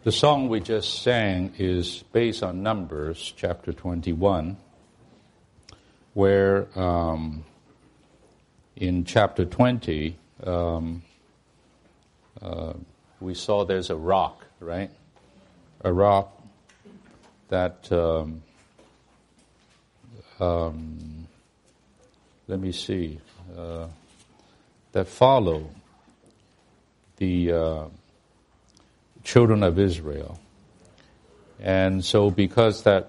The song we just sang is based on Numbers chapter 21, where in chapter 20 we saw there's a rock, right? A rock that, let me see, that follow the children of Israel. And so because that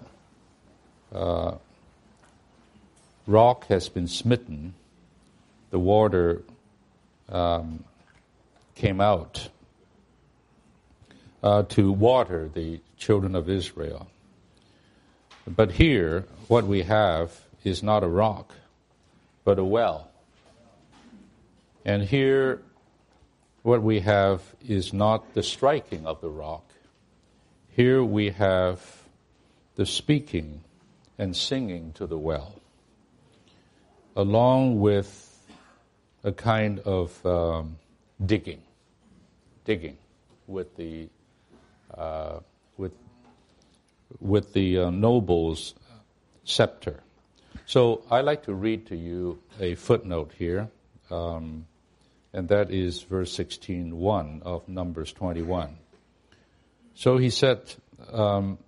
rock has been smitten, the water came out to water the children of Israel. But here, what we have is not a rock, but a well. And here, what we have is not the striking of the rock. Here we have the speaking and singing to the well, along with a kind of digging with the noble's scepter. So I like to read to you a footnote here, and that is verse 16:1 of Numbers 21. So he said, the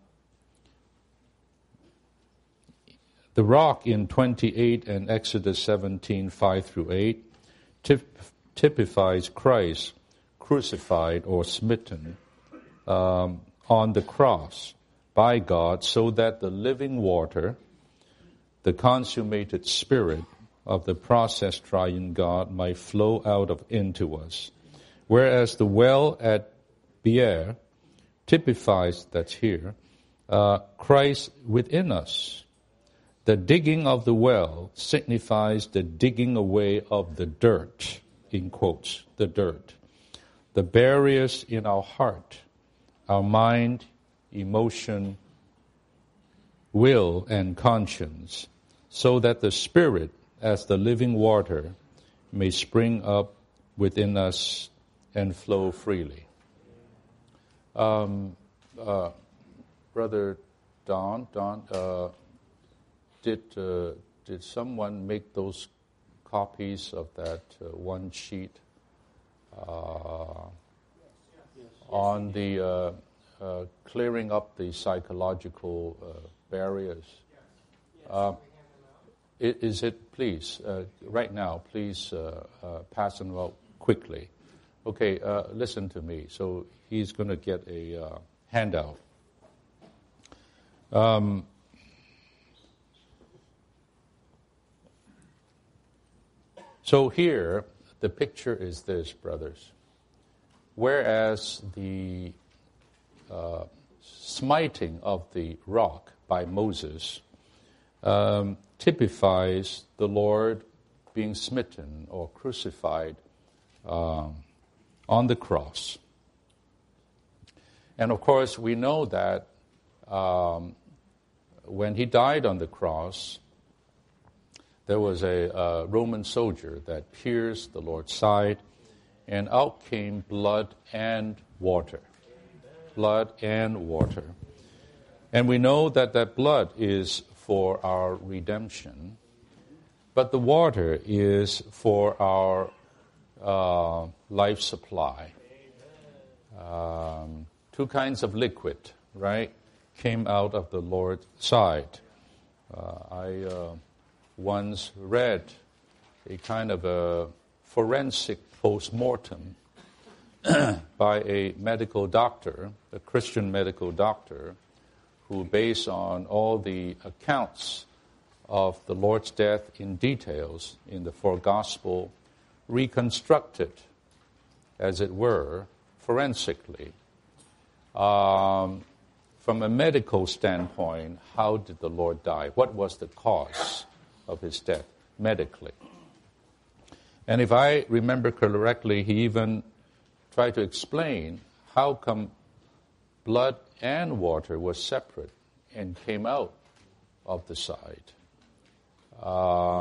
rock in 28 and Exodus 17:5-8 typifies Christ crucified or smitten on the cross by God, so that the living water, the consummated spirit of the processed triune God, might flow out into us. Whereas the well at Beer typifies, that's here, Christ within us. The digging of the well signifies the digging away of the dirt, in quotes, the dirt, the barriers in our heart, our mind, emotion, will, and conscience, so that the Spirit, as the living water, may spring up within us and flow freely. Brother Don, did someone make those copies of that one sheet on the clearing up the psychological barriers? Is it, please, right now, please pass them out quickly. Okay, listen to me. So he's going to get a handout. So here, the picture is this, brothers. Whereas the smiting of the rock by Moses typifies the Lord being smitten or crucified on the cross. And of course, we know that when he died on the cross, there was a Roman soldier that pierced the Lord's side, and out came blood and water. Blood and water. And we know that that blood is for our redemption, but the water is for our life supply. Two kinds of liquid, right, came out of the Lord's side. I once read a kind of a forensic post-mortem by a medical doctor, a Christian medical doctor, who, based on all the accounts of the Lord's death in details in the four Gospels, reconstructed, as it were, forensically, from a medical standpoint, how did the Lord die? What was the cause of his death medically? And if I remember correctly, he even tried to explain how come blood and water was separate and came out of the side.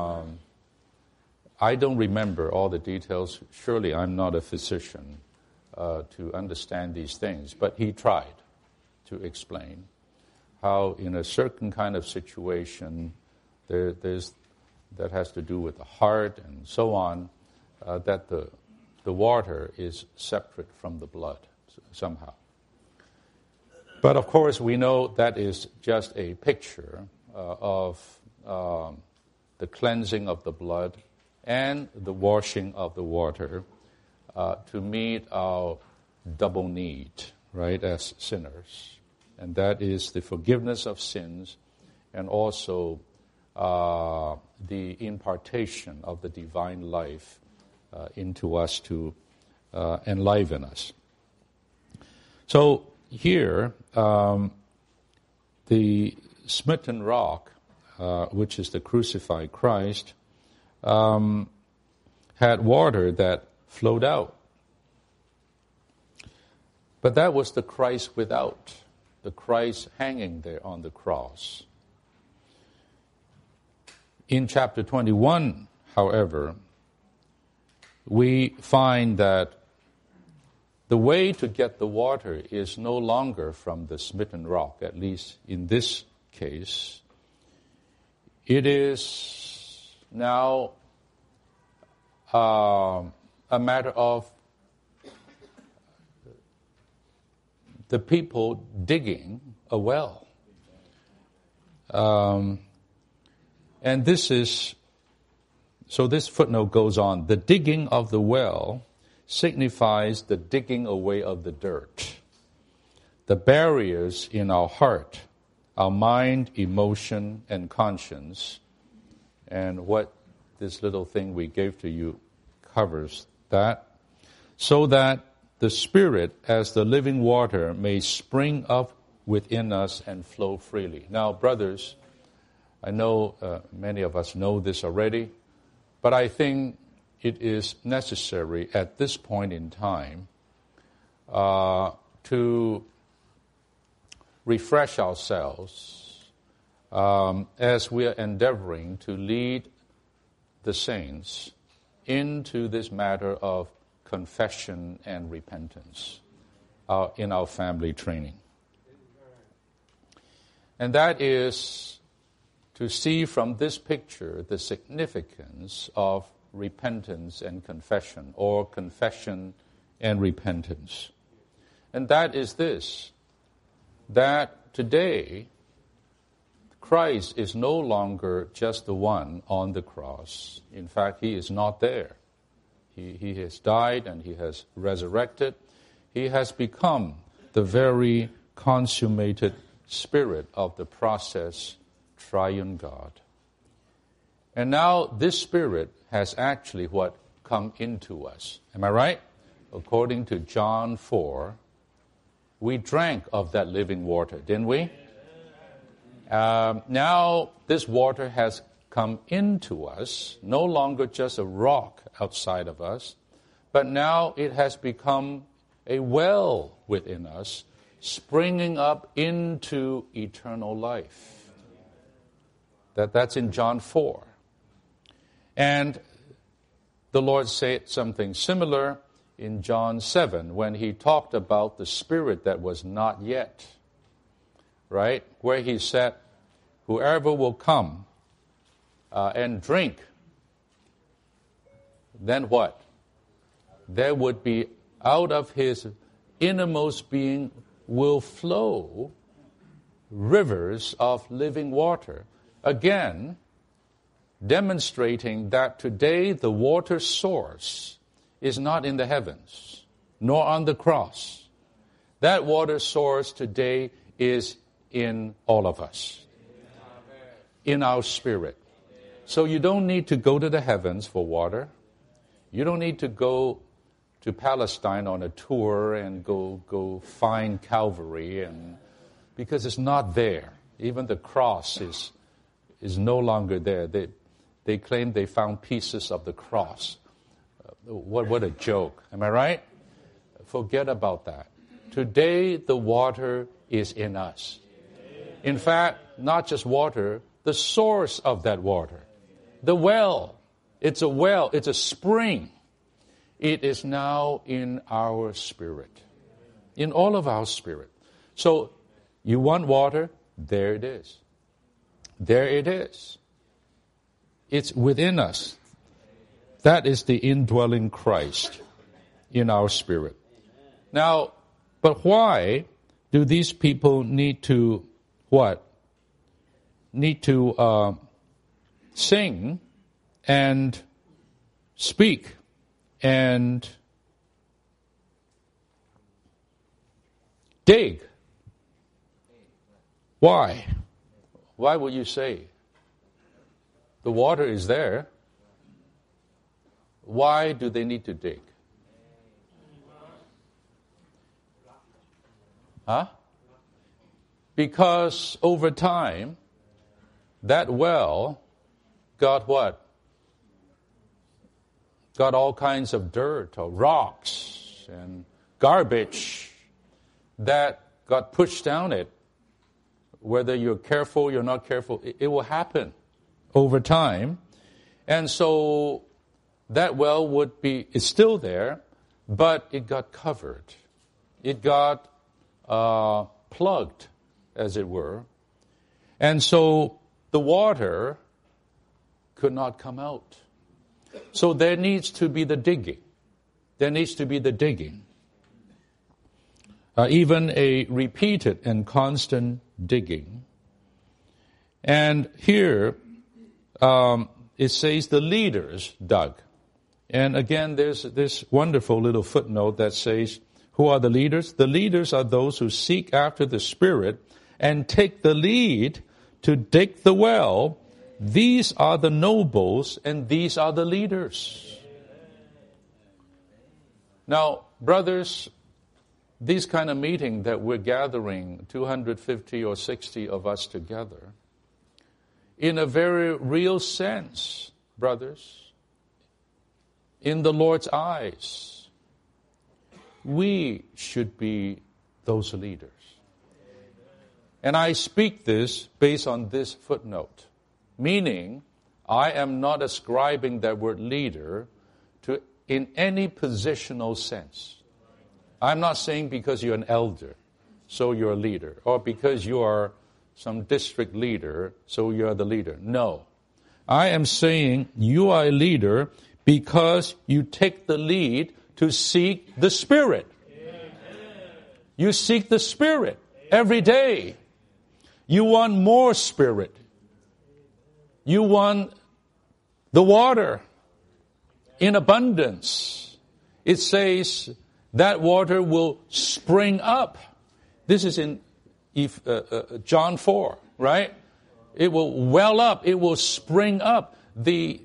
I don't remember all the details. Surely I'm not a physician. to understand these things. But he tried to explain how in a certain kind of situation that has to do with the heart and so on, that the water is separate from the blood somehow. But of course, we know that is just a picture of the cleansing of the blood and the washing of the water to meet our double need, right, as sinners. And that is the forgiveness of sins and also the impartation of the divine life into us to enliven us. So here, the smitten rock, which is the crucified Christ, had water that flowed out. But that was the Christ without, the Christ hanging there on the cross. In chapter 21, however, we find that the way to get the water is no longer from the smitten rock, at least in this case. It is now a matter of the people digging a well. And this is, so this footnote goes on, the digging of the well signifies the digging away of the dirt, the barriers in our heart, our mind, emotion, and conscience. And what this little thing we gave to you covers that, so that the Spirit, as the living water, may spring up within us and flow freely. Now, brothers, I know many of us know this already, but I think it is necessary at this point in time to refresh ourselves as we are endeavoring to lead the saints into this matter of confession and repentance in our family training. And that is to see from this picture the significance of repentance and confession, or confession and repentance. And that is this, that today Christ is no longer just the one on the cross. In fact, he is not there. He has died and he has resurrected. He has become the very consummated Spirit of the process triune God. And now this Spirit has actually come into us. Am I right? According to John 4, we drank of that living water, didn't we? Now this water has come into us, no longer just a rock outside of us, but now it has become a well within us, springing up into eternal life. That's in John 4. And the Lord said something similar in John 7 when he talked about the Spirit that was not yet, right? Where he said, whoever will come and drink, then what? There would be, out of his innermost being will flow rivers of living water. Again, demonstrating that today the water source is not in the heavens, nor on the cross. That water source today is in all of us, in our spirit. So you don't need to go to the heavens for water. You don't need to go to Palestine on a tour and go find Calvary, because it's not there. Even the cross is no longer there. They claim they found pieces of the cross. What a joke. Am I right? Forget about that. Today the water is in us. In fact, not just water, the source of that water. The well. It's a well. It's a spring. It is now in our spirit, in all of our spirit. So you want water? There it is. There it is. It's within us. That is the indwelling Christ in our spirit. Now, but why do these people need to what? Need to sing and speak and dig? Why? Why would you say? The water is there. Why do they need to dig? Huh? Because over time, that well got what? Got all kinds of dirt or rocks and garbage that got pushed down it. Whether you're careful, you're not careful, it will happen over time. And so that well is still there, but it got covered. It got plugged, as it were. And so the water could not come out. So there needs to be the digging. There needs to be the digging. Even a repeated and constant digging. And here it says the leaders dug. And again, there's this wonderful little footnote that says, who are the leaders? The leaders are those who seek after the Spirit and take the lead to dig the well. These are the nobles and these are the leaders. Now, brothers, these kind of meeting that we're gathering, 250 or 60 of us together, in a very real sense, brothers, in the Lord's eyes, we should be those leaders. And I speak this based on this footnote, meaning I am not ascribing that word leader to in any positional sense. I'm not saying because you're an elder, so you're a leader, or because you are some district leader, so you're the leader. No. I am saying you are a leader because you take the lead to seek the Spirit. You seek the Spirit every day. You want more Spirit. You want the water in abundance. It says that water will spring up. This is in John 4, right? It will well up. It will spring up. The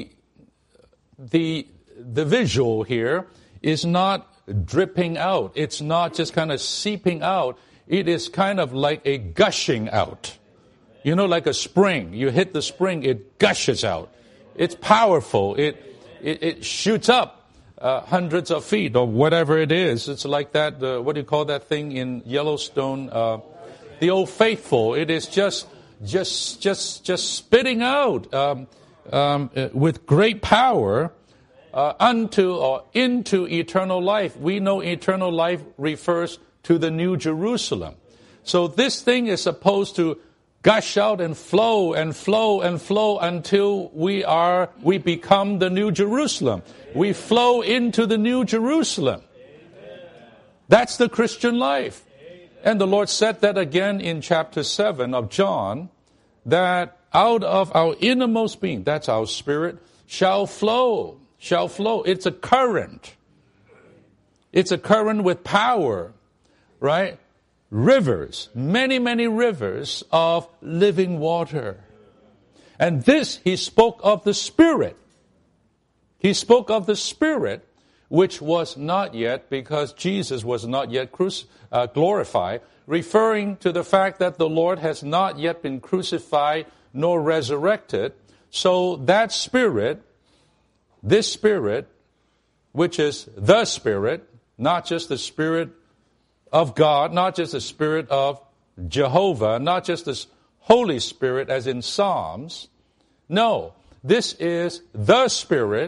visual here is not dripping out. It's not just kind of seeping out. It is kind of like a gushing out. You know, like a spring. You hit the spring, it gushes out. It's powerful. It shoots up. Hundreds of feet or whatever it is. It's like that, what do you call that thing in Yellowstone? The Old Faithful. It is just spitting out with great power unto or into eternal life. We know eternal life refers to the New Jerusalem. So this thing is supposed to gush out and flow and flow and flow until we become the New Jerusalem. We flow into the New Jerusalem. That's the Christian life. And the Lord said that again in chapter 7 of John, that out of our innermost being, that's our spirit, shall flow. It's a current. It's a current with power, right? Rivers, many, many rivers of living water. And this, he spoke of the Spirit. He spoke of the Spirit, which was not yet, because Jesus was not yet glorified, referring to the fact that the Lord has not yet been crucified nor resurrected. So that Spirit, this Spirit, which is the Spirit, not just the Spirit of God, not just the Spirit of Jehovah, not just the Holy Spirit as in Psalms. No, this is the Spirit,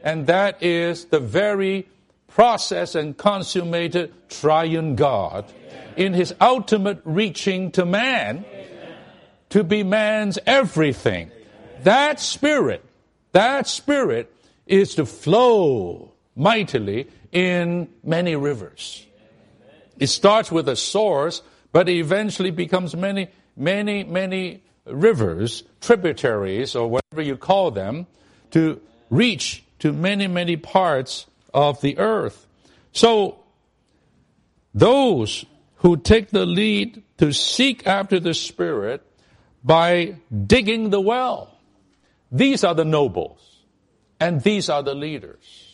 And that is the very process and consummated triune God in his ultimate reaching to man to be man's everything. That spirit is to flow mightily in many rivers. It starts with a source, but it eventually becomes many rivers, tributaries, or whatever you call them, to reach to many parts of the earth. So, those who take the lead to seek after the Spirit by digging the well, these are the nobles, and these are the leaders.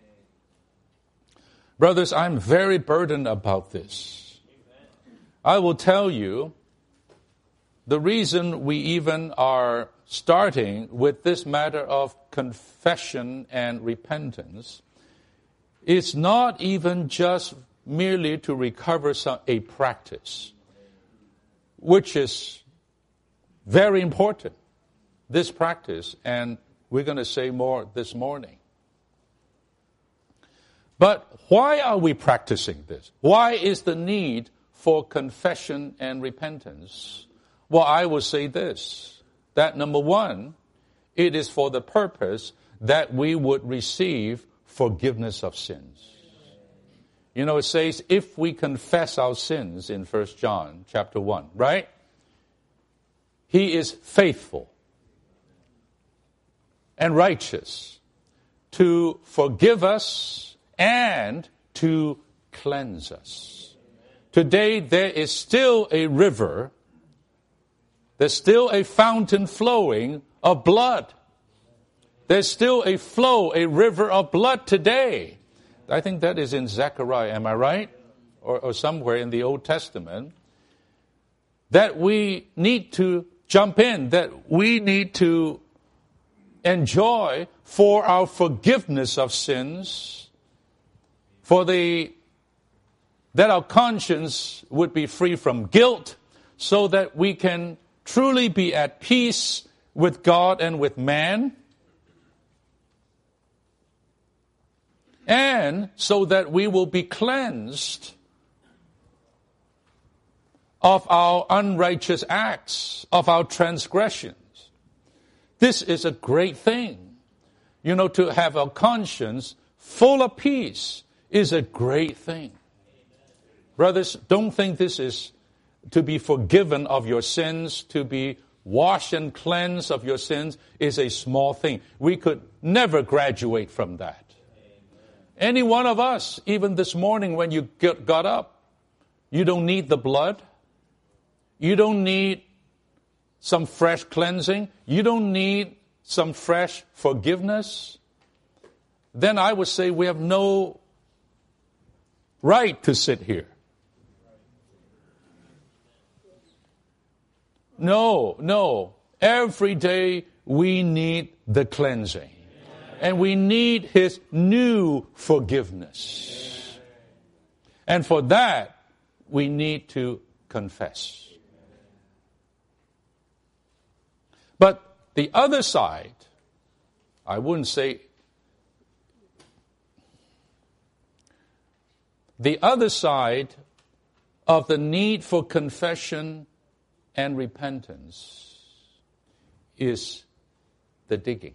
Brothers, I'm very burdened about this. I will tell you, the reason we even are starting with this matter of confession and repentance is not even just merely to recover a practice, which is very important, this practice, and we're going to say more this morning. But why are we practicing this? Why is the need for confession and repentance? Well, I will say this, that number one, it is for the purpose that we would receive forgiveness of sins. You know, it says, if we confess our sins in 1 John chapter 1, right? He is faithful and righteous to forgive us and to cleanse us. Today, there is still a river, there's still a fountain flowing of blood. There's still a river of blood today. I think that is in Zechariah, am I right? Or somewhere in the Old Testament. That we need to jump in, that we need to enjoy for our forgiveness of sins, that our conscience would be free from guilt, so that we can truly be at peace with God and with man, and so that we will be cleansed of our unrighteous acts, of our transgressions. This is a great thing. You know, to have a conscience full of peace is a great thing. Brothers, don't think this is to be forgiven of your sins, to be washed and cleansed of your sins is a small thing. We could never graduate from that. Any one of us, even this morning when you got up, you don't need the blood. You don't need some fresh cleansing. You don't need some fresh forgiveness. Then I would say we have no right to sit here. No. Every day we need the cleansing. And we need His new forgiveness. And for that, we need to confess. But the other side, I wouldn't say, the other side of the need for confession and repentance is the digging.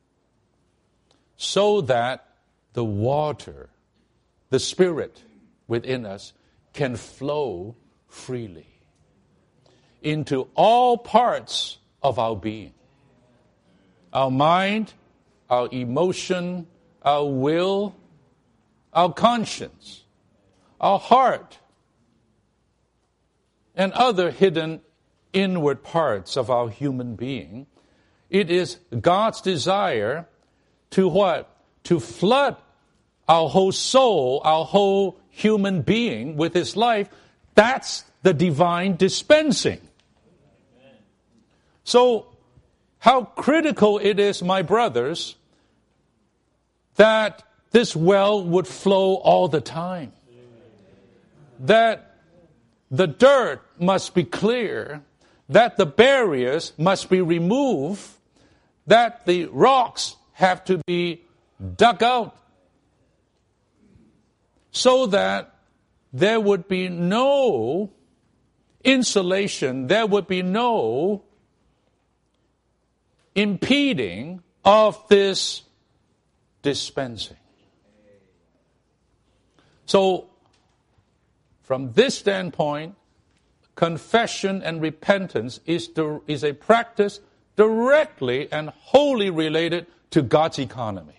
So that the water, the Spirit within us, can flow freely into all parts of our being. Our mind, our emotion, our will, our conscience, our heart, and other hidden inward parts of our human being. It is God's desire to what? To flood our whole soul, our whole human being with His life. That's the divine dispensing. So, how critical it is, my brothers, that this well would flow all the time. That the dirt must be clear, that the barriers must be removed, that the rocks have to be dug out so that there would be no insulation, there would be no impeding of this dispensing. So, from this standpoint, confession and repentance is a practice directly and wholly related to God's economy.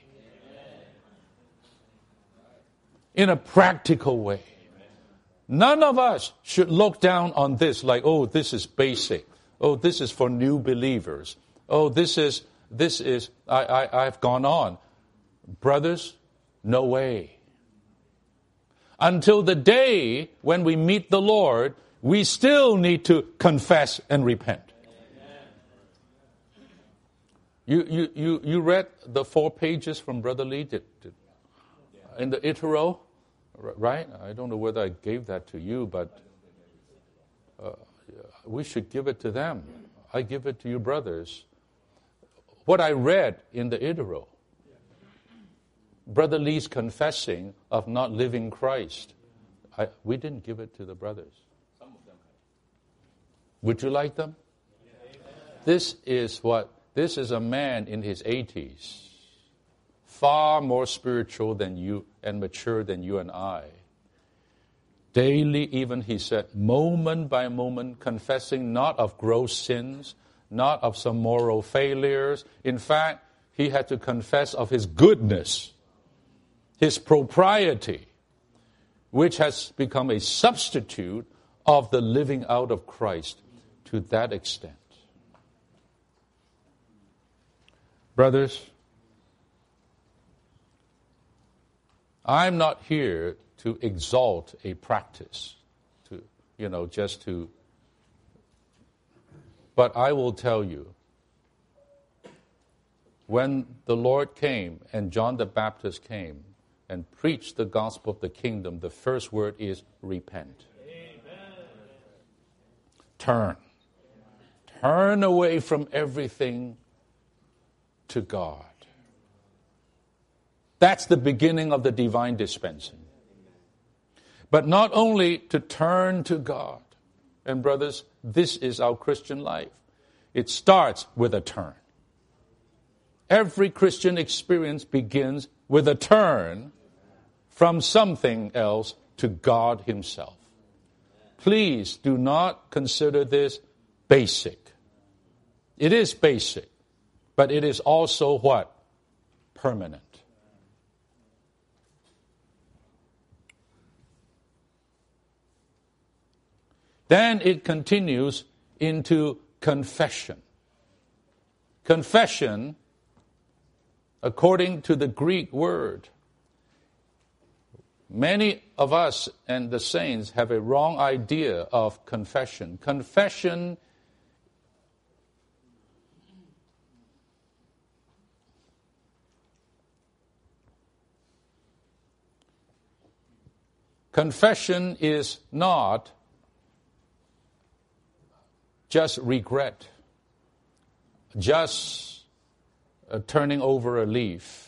In a practical way. None of us should look down on this like, oh, this is basic. Oh, this is for new believers. Oh, I've gone on. Brothers, no way. Until the day when we meet the Lord, we still need to confess and repent. You read the 4 pages from Brother Lee in the Itero, right? I don't know whether I gave that to you, but we should give it to them. I give it to you, brothers. What I read in the Itero, Brother Lee's confessing of not living Christ, we didn't give it to the brothers. Would you like them? This is a man in his 80s, far more spiritual than you and mature than you and I. Daily, even he said, moment by moment, confessing not of gross sins, not of some moral failures. In fact, he had to confess of his goodness, his propriety, which has become a substitute of the living out of Christ to that extent. Brothers, I'm not here to exalt a practice, but I will tell you, when the Lord came and John the Baptist came and preached the gospel of the kingdom, the first word is repent. Amen. Turn. Turn away from everything to God. That's the beginning of the divine dispensing. But not only to turn to God. And brothers, this is our Christian life. It starts with a turn. Every Christian experience begins with a turn from something else to God Himself. Please do not consider this basic. It is basic, but it is also what? Permanent. Then it continues into confession. Confession, according to the Greek word, many of us and the saints have a wrong idea of confession. Confession is not just regret, just turning over a leaf,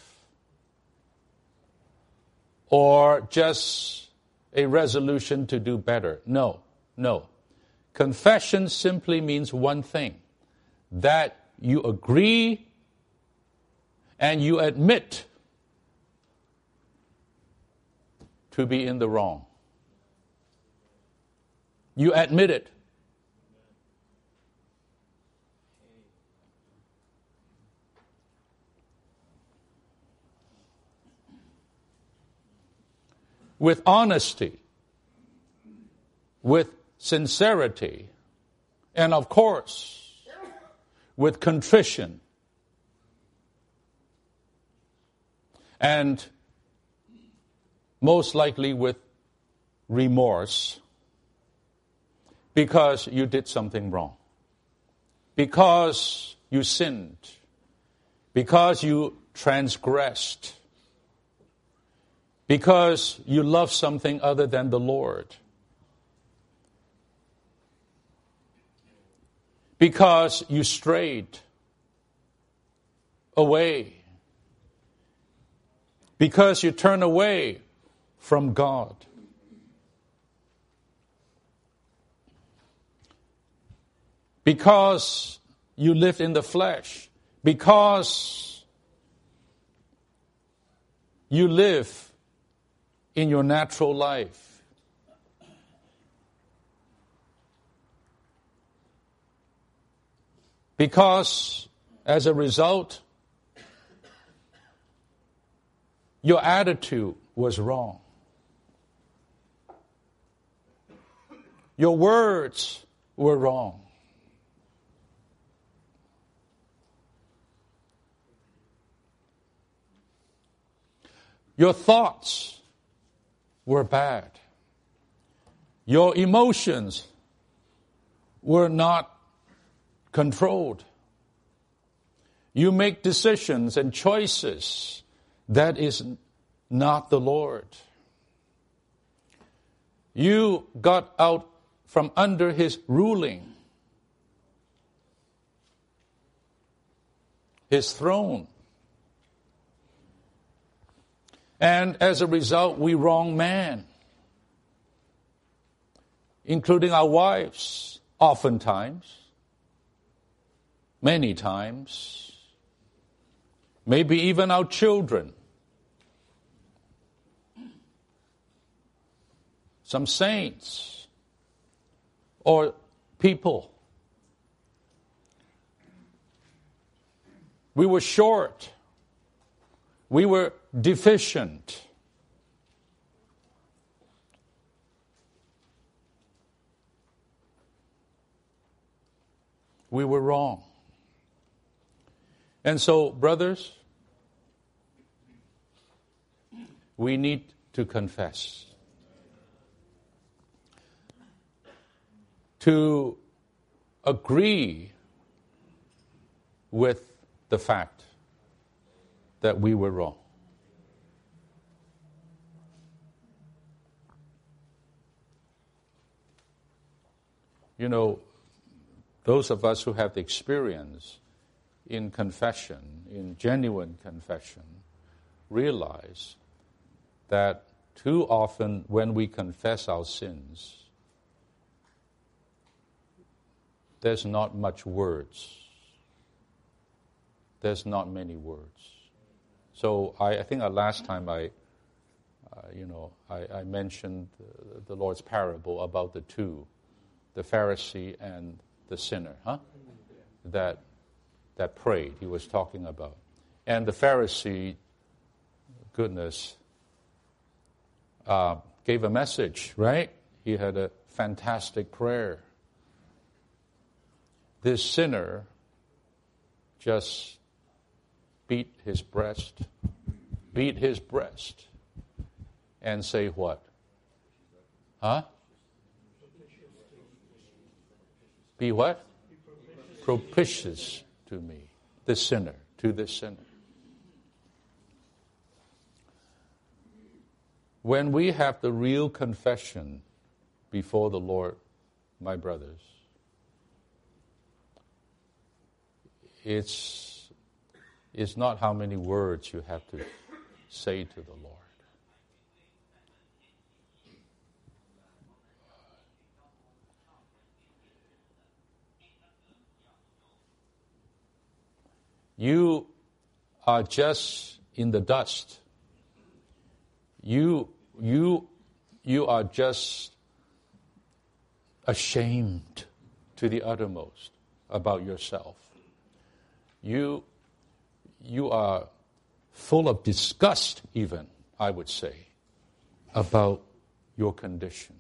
or just a resolution to do better. No. Confession simply means one thing, that you agree and you admit to be in the wrong. You admit it. With honesty, with sincerity, and of course, with contrition. And most likely with remorse, because you did something wrong, because you sinned, because you transgressed, because you love something other than the Lord, because you strayed away, because you turn away from God. Because you lived in the flesh. Because you live in your natural life. Because, as a result, your attitude was wrong. Your words were wrong. Your thoughts were bad. Your emotions were not controlled. You make decisions and choices that is not the Lord. You got out from under His ruling, His throne. And as a result, we wrong man, including our wives, oftentimes, many times, maybe even our children. Some saints or people. We were short. We were deficient. We were wrong. And so, brothers, we need to confess. To agree with the fact that we were wrong. You know, those of us who have the experience in confession, in genuine confession, realize that too often when we confess our sins, there's not much words. There's not many words. So I think last time I mentioned the Lord's parable about the two, the Pharisee and the sinner, that prayed. He was talking about, and the Pharisee, goodness, gave a message, right? He had a fantastic prayer. This sinner just beat his breast, and say what? Be what? Propitious to me, the sinner, to the sinner. When we have the real confession before the Lord, my brothers, it's not how many words you have to say to the Lord. You are just in the dust. You are just ashamed to the uttermost about yourself. You are full of disgust, even, I would say, about your condition.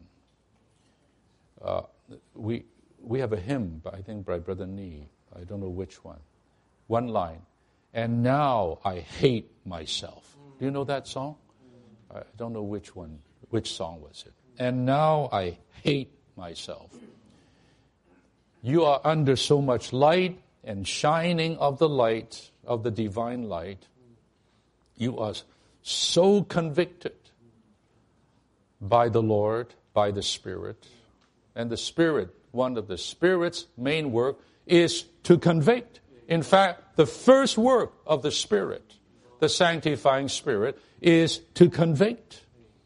We have a hymn, I think, by Brother Nee. I don't know which one. One line. And now I hate myself. Do you know that song? I don't know which song was it. And now I hate myself. You are under so much light and shining of the light, of the divine light. You are so convicted by the Lord, by the Spirit. And the Spirit, one of the Spirit's main work is to convict. In fact, the first work of the Spirit the sanctifying Spirit is to convict.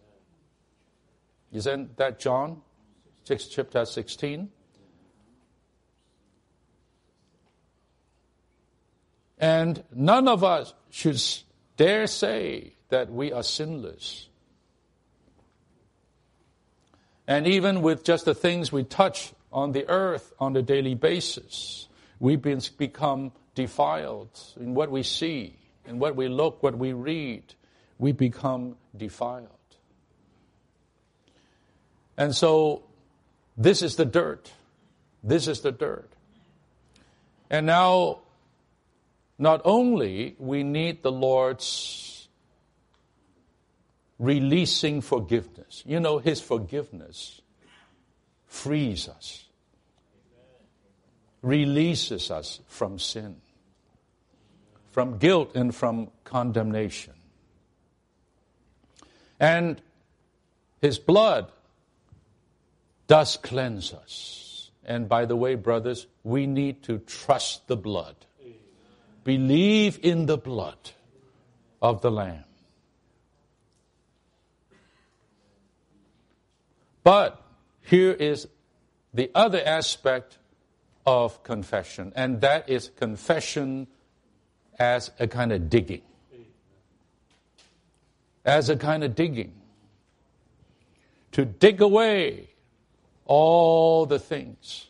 Isn't that John 6, chapter 16? And none of us should dare say that we are sinless. And even with just the things we touch on the earth on a daily basis, we become defiled in what we see, in what we look, what we read. We become defiled. And so, this is the dirt. This is the dirt. And now, not only we need the Lord's releasing forgiveness. You know, His forgiveness frees us, releases us from sin, from guilt and from condemnation. And His blood does cleanse us. And by the way, brothers, we need to trust the blood. Believe in the blood of the Lamb. But here is the other aspect of confession, and that is confession as a kind of digging. As a kind of digging. To dig away all the things,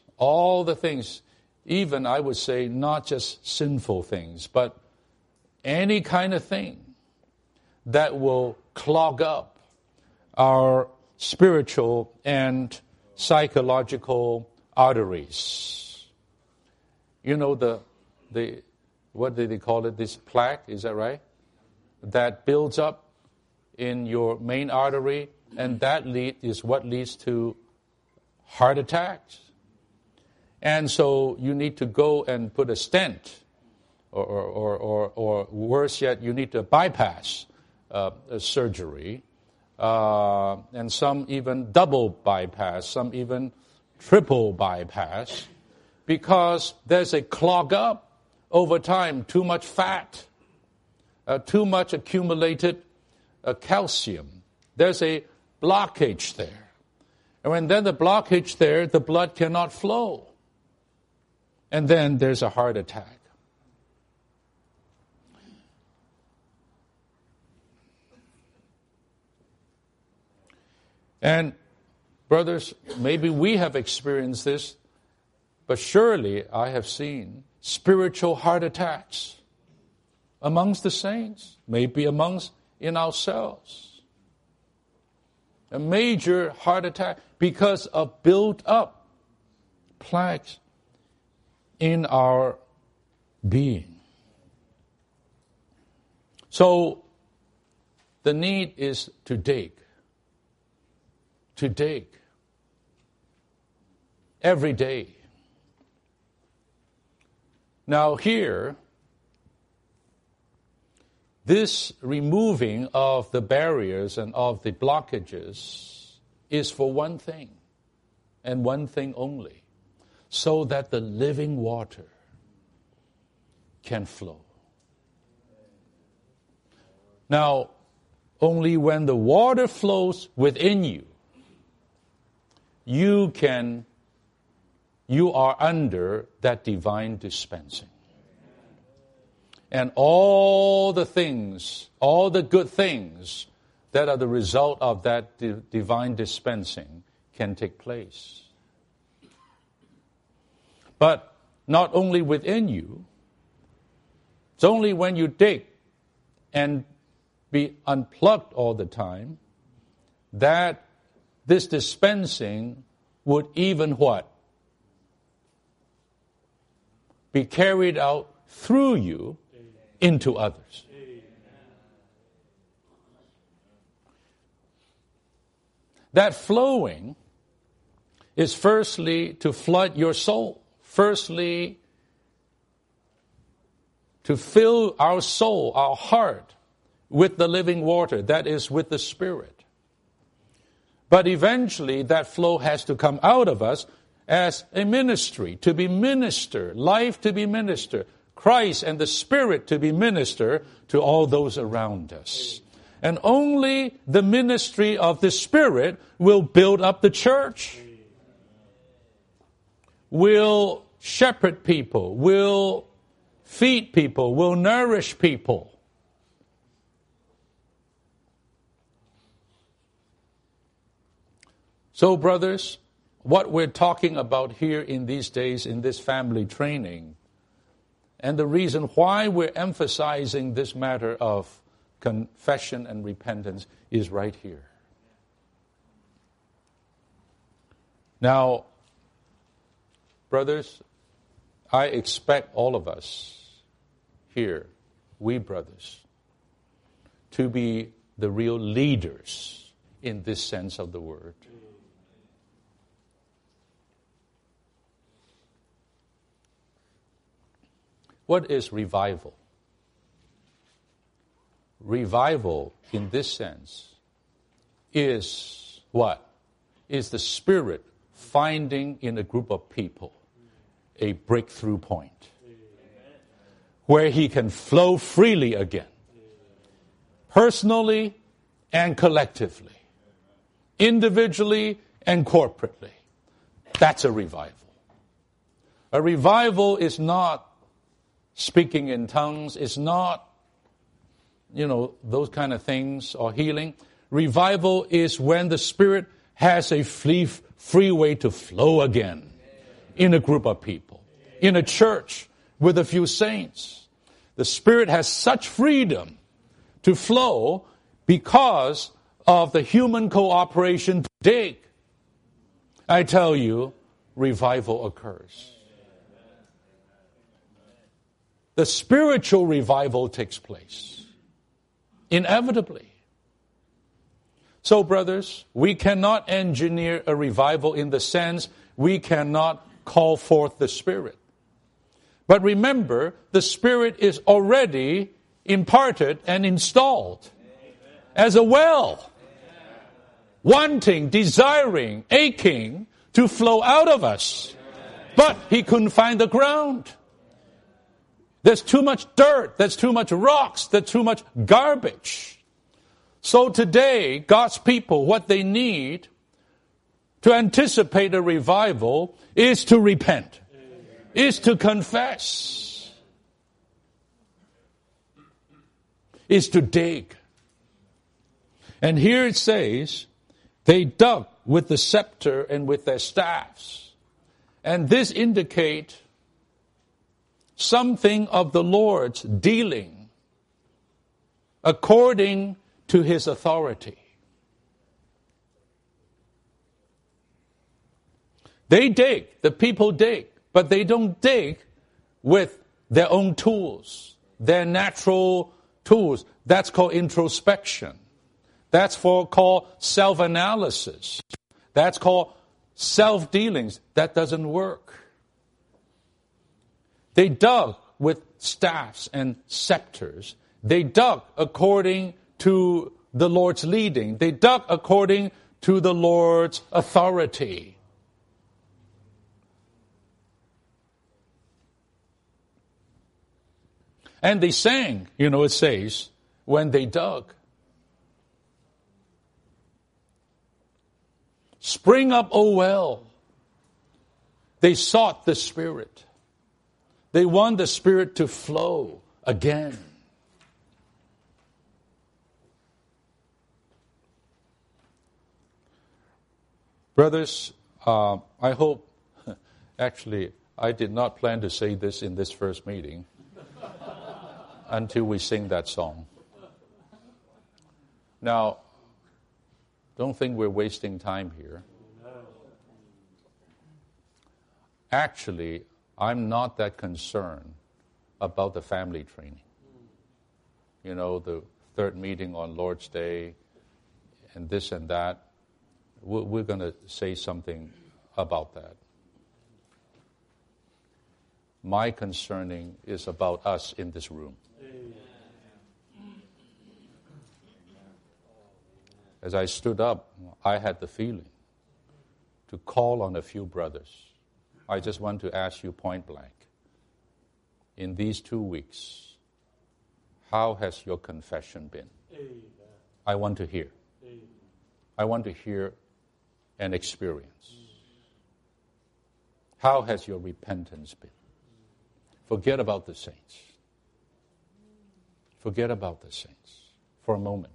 even I would say not just sinful things, but any kind of thing that will clog up our spiritual and psychological arteries. You know the what do they call it? This plaque, is that right? That builds up in your main artery, and that is what leads to heart attacks. And so you need to go and put a stent, or worse yet, you need to bypass a surgery, and some even double bypass, some even triple bypass, because there's a clog up over time, too much fat, too much accumulated calcium. There's a blockage there. And when there's a blockage there, the blood cannot flow. And then there's a heart attack. And brothers, maybe we have experienced this, but surely I have seen spiritual heart attacks amongst the saints, maybe in ourselves. A major heart attack because of built up plaques in our being. So the need is to dig every day. Now here, this removing of the barriers and of the blockages is for one thing, and one thing only, so that the living water can flow. Now, only when the water flows within you, you are under that divine dispensing. And all the things, all the good things that are the result of that divine dispensing can take place. But not only within you, it's only when you dig and be unplugged all the time that this dispensing would even what? Be carried out through you into others. That flowing is firstly to flood your soul. Firstly, to fill our soul, our heart, with the living water, that is, with the Spirit. But eventually, that flow has to come out of us as a ministry, to be ministered, life to be ministered, Christ and the Spirit to be ministered to all those around us. And only the ministry of the Spirit will build up the church, will shepherd people, will feed people, will nourish people. So, brothers, what we're talking about here in these days, in this family training, and the reason why we're emphasizing this matter of confession and repentance is right here. Now, brothers, I expect all of us here, we brothers, to be the real leaders in this sense of the word. What is revival? Revival, in this sense, is what? Is the Spirit finding in a group of people a breakthrough point where He can flow freely again, personally and collectively, individually and corporately. That's a revival. A revival is not speaking in tongues, it's not, those kind of things, or healing. Revival is when the Spirit has a free way to flow again in a group of people, in a church with a few saints. The Spirit has such freedom to flow because of the human cooperation to dig. I tell you, revival occurs. The spiritual revival takes place, inevitably. So, brothers, we cannot engineer a revival in the sense we cannot call forth the Spirit. But remember, the Spirit is already imparted and installed as a well, wanting, desiring, aching to flow out of us. But He couldn't find the ground. There's too much dirt, there's too much rocks, there's too much garbage. So today, God's people, what they need to anticipate a revival is to repent, is to confess, is to dig. And here it says, they dug with the scepter and with their staffs. And this indicates something of the Lord's dealing according to His authority. They dig, the people dig, but they don't dig with their own tools, their natural tools. That's called introspection. That's called self-analysis. That's called self-dealings. That doesn't work. They dug with staffs and scepters. They dug according to the Lord's leading. They dug according to the Lord's authority. And they sang, it says, when they dug. Spring up, O well. They sought the Spirit. They want the Spirit to flow again. Brothers, I hope, actually, I did not plan to say this in this first meeting until we sing that song. Now, don't think we're wasting time here. Actually, I'm not that concerned about the family training. The third meeting on Lord's Day and this and that. We're going to say something about that. My concerning is about us in this room. As I stood up, I had the feeling to call on a few brothers. I just want to ask you point blank. in these 2 weeks, how has your confession been? Amen. I want to hear. Amen. I want to hear and experience. How has your repentance been? Forget about the saints. Forget about the saints for a moment.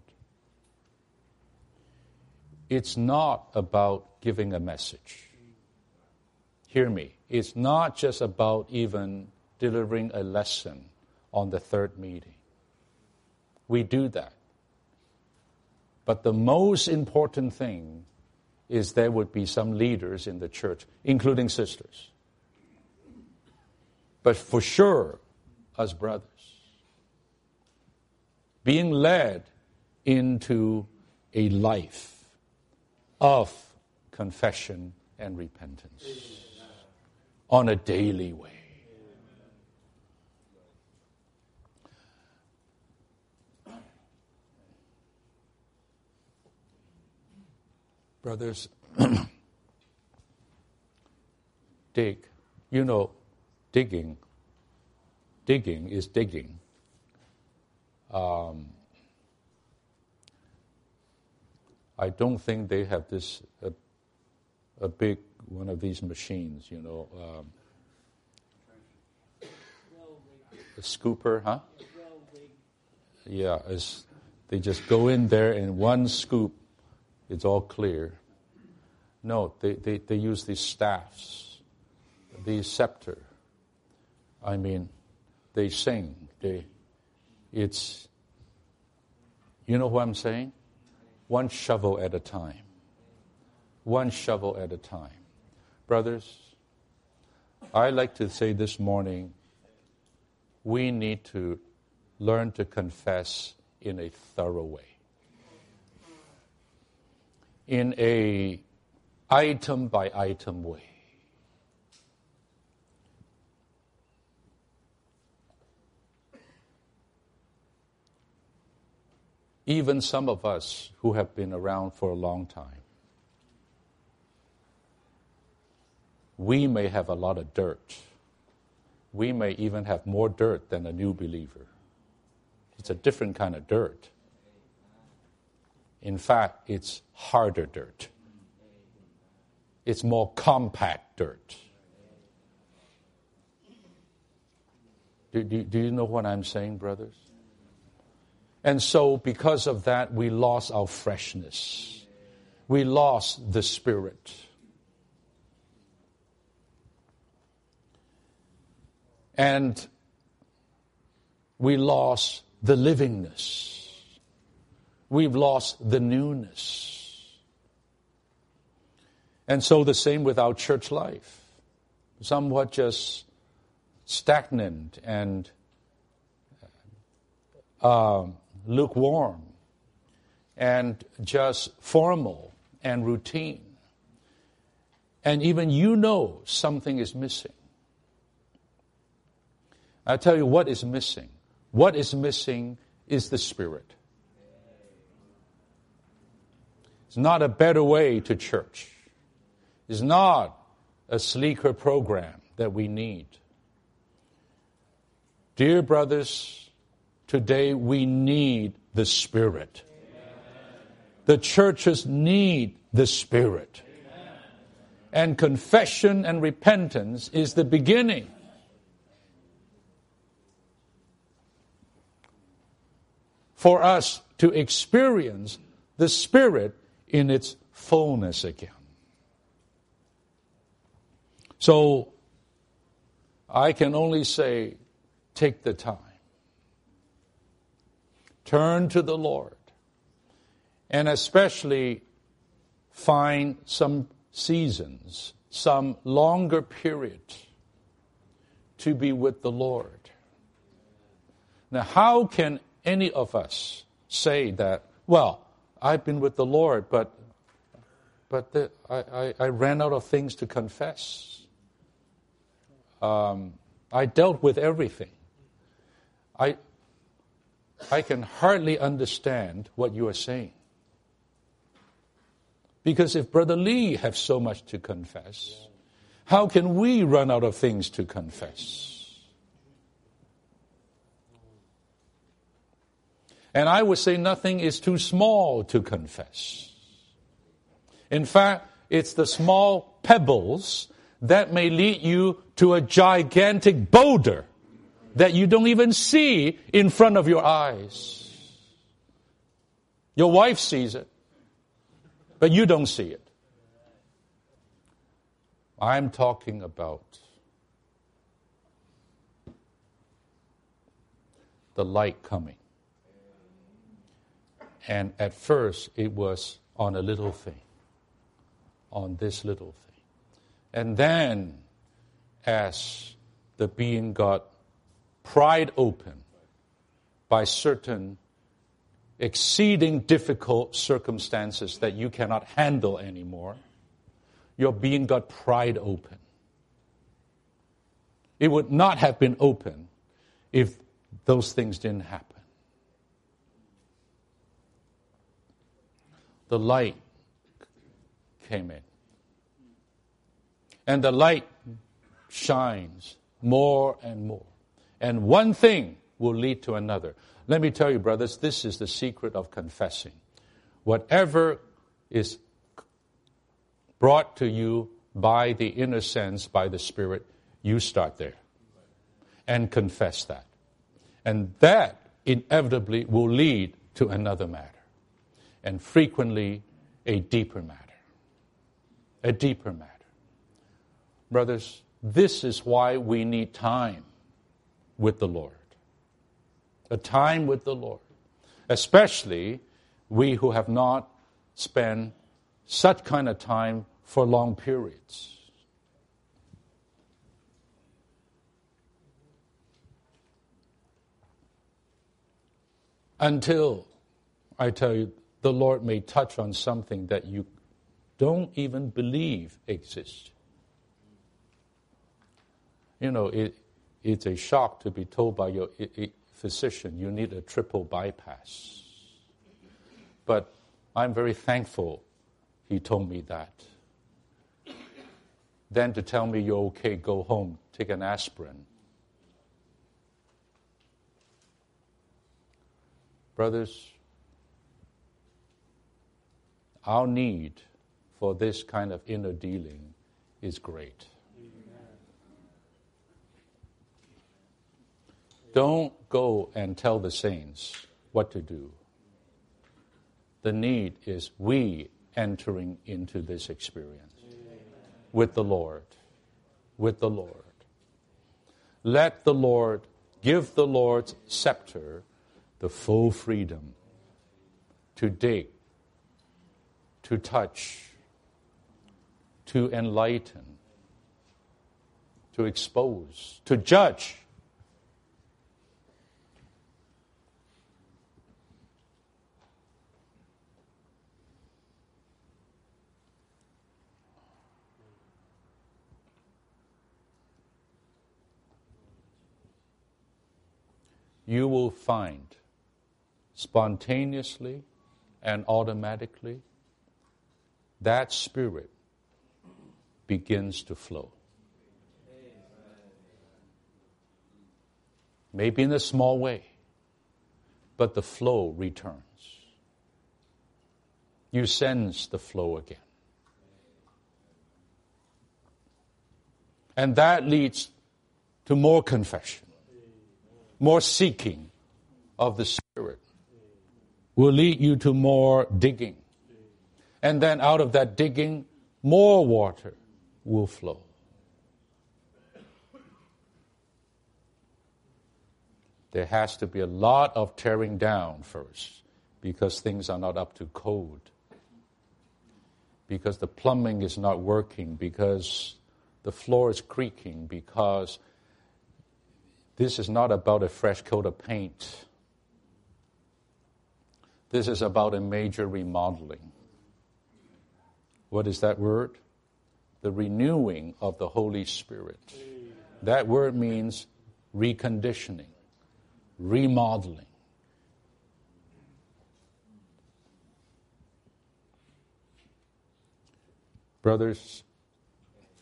It's not about giving a message. Hear me. It's not just about even delivering a lesson on the third meeting. We do that. But the most important thing is there would be some leaders in the church, including sisters. But for sure, us brothers, being led into a life of confession and repentance on a daily way. Brothers, dig. You know, digging is digging. I don't think they have this a big one of these machines, you know, a scooper, huh? Yeah, they just go in there and one scoop, it's all clear. No, they use these staffs, these scepter. I mean, they sing. It's, you know what I'm saying? One shovel at a time. One shovel at a time. Brothers, I like to say this morning, we need to learn to confess in a thorough way. In a item by item way. Even some of us who have been around for a long time, we may have a lot of dirt. We may even have more dirt than a new believer. It's a different kind of dirt. In fact, it's harder dirt. It's more compact dirt. Do you know what I'm saying, brothers? And so, because of that, we lost our freshness. We lost the Spirit. And we lost the livingness. We've lost the newness. And so the same with our church life. Somewhat just stagnant and lukewarm and just formal and routine. And even you know something is missing. I tell you what is missing. What is missing is the Spirit. It's not a better way to church. It's not a sleeker program that we need. Dear brothers, today we need the Spirit. The churches need the Spirit. And confession and repentance is the beginning. For us to experience the Spirit in its fullness again. So, I can only say, take the time. Turn to the Lord. And especially find some seasons, some longer period to be with the Lord. Now, how can any of us say that, well, I've been with the Lord, but I ran out of things to confess. I dealt with everything. I can hardly understand what you are saying. Because if Brother Lee has so much to confess, how can we run out of things to confess? And I would say nothing is too small to confess. In fact, it's the small pebbles that may lead you to a gigantic boulder that you don't even see in front of your eyes. Your wife sees it, but you don't see it. I'm talking about the light coming. And at first, it was on a little thing, on this little thing. And then, as the being got pried open by certain exceeding difficult circumstances that you cannot handle anymore, your being got pried open. It would not have been open if those things didn't happen. The light came in. And the light shines more and more. And one thing will lead to another. Let me tell you, brothers, this is the secret of confessing. Whatever is brought to you by the inner sense, by the Spirit, you start there and confess that. And that inevitably will lead to another matter. And frequently, a deeper matter. A deeper matter. Brothers, this is why we need time with the Lord. A time with the Lord. Especially we who have not spent such kind of time for long periods. Until, I tell you, the Lord may touch on something that you don't even believe exists. You know, it's a shock to be told by your physician you need a triple bypass. But I'm very thankful he told me that. Then to tell me you're okay, go home, take an aspirin. Brothers, our need for this kind of inner dealing is great. Don't go and tell the saints what to do. The need is we entering into this experience with the Lord. With the Lord. Let the Lord, give the Lord's scepter the full freedom to dig, to touch, to enlighten, to expose, to judge. You will find spontaneously and automatically that spirit begins to flow. Maybe in a small way, but the flow returns. You sense the flow again. And that leads to more confession, more seeking of the Spirit. Will lead you to more digging. And then out of that digging, more water will flow. There has to be a lot of tearing down first, because things are not up to code, because the plumbing is not working, because the floor is creaking, because this is not about a fresh coat of paint. This is about a major remodeling. What is that word? The renewing of the Holy Spirit. That word means reconditioning, remodeling. Brothers,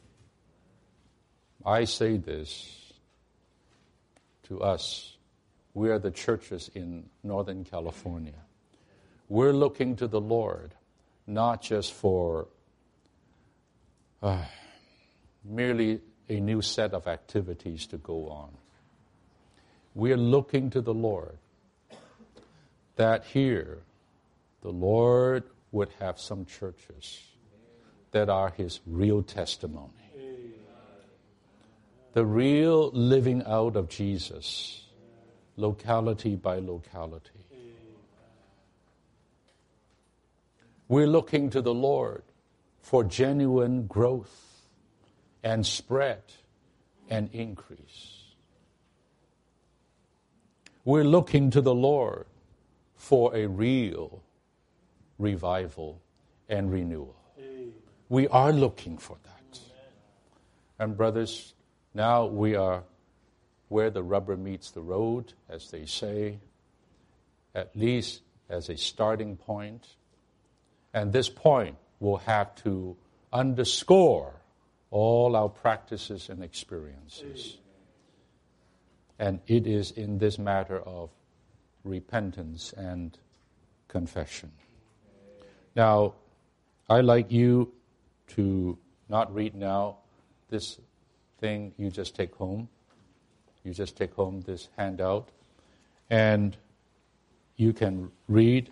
I say this to us we are the churches in Northern California. We're looking to the Lord, not just for merely a new set of activities to go on. We are looking to the Lord that here the Lord would have some churches that are His real testimony. The real living out of Jesus, locality by locality. We're looking to the Lord for genuine growth and spread and increase. We're looking to the Lord for a real revival and renewal. We are looking for that. And brothers, now we are where the rubber meets the road, as they say, at least as a starting point. And this point will have to underscore all our practices and experiences. And it is in this matter of repentance and confession. Now, I'd like you to not read now this thing you just take home. You just take home this handout, and you can read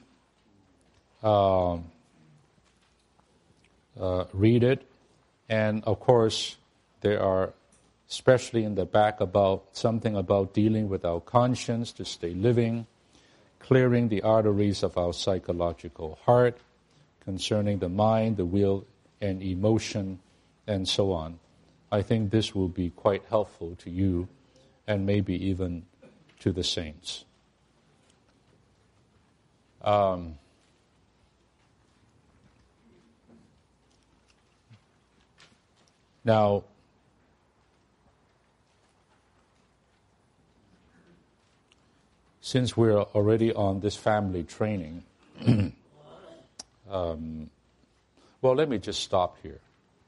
it. And of course, there are, especially in the back, about something about dealing with our conscience to stay living, clearing the arteries of our psychological heart, concerning the mind, the will, and emotion, and so on. I think this will be quite helpful to you and maybe even to the saints. Now, since we're already on this family training, well, let me just stop here.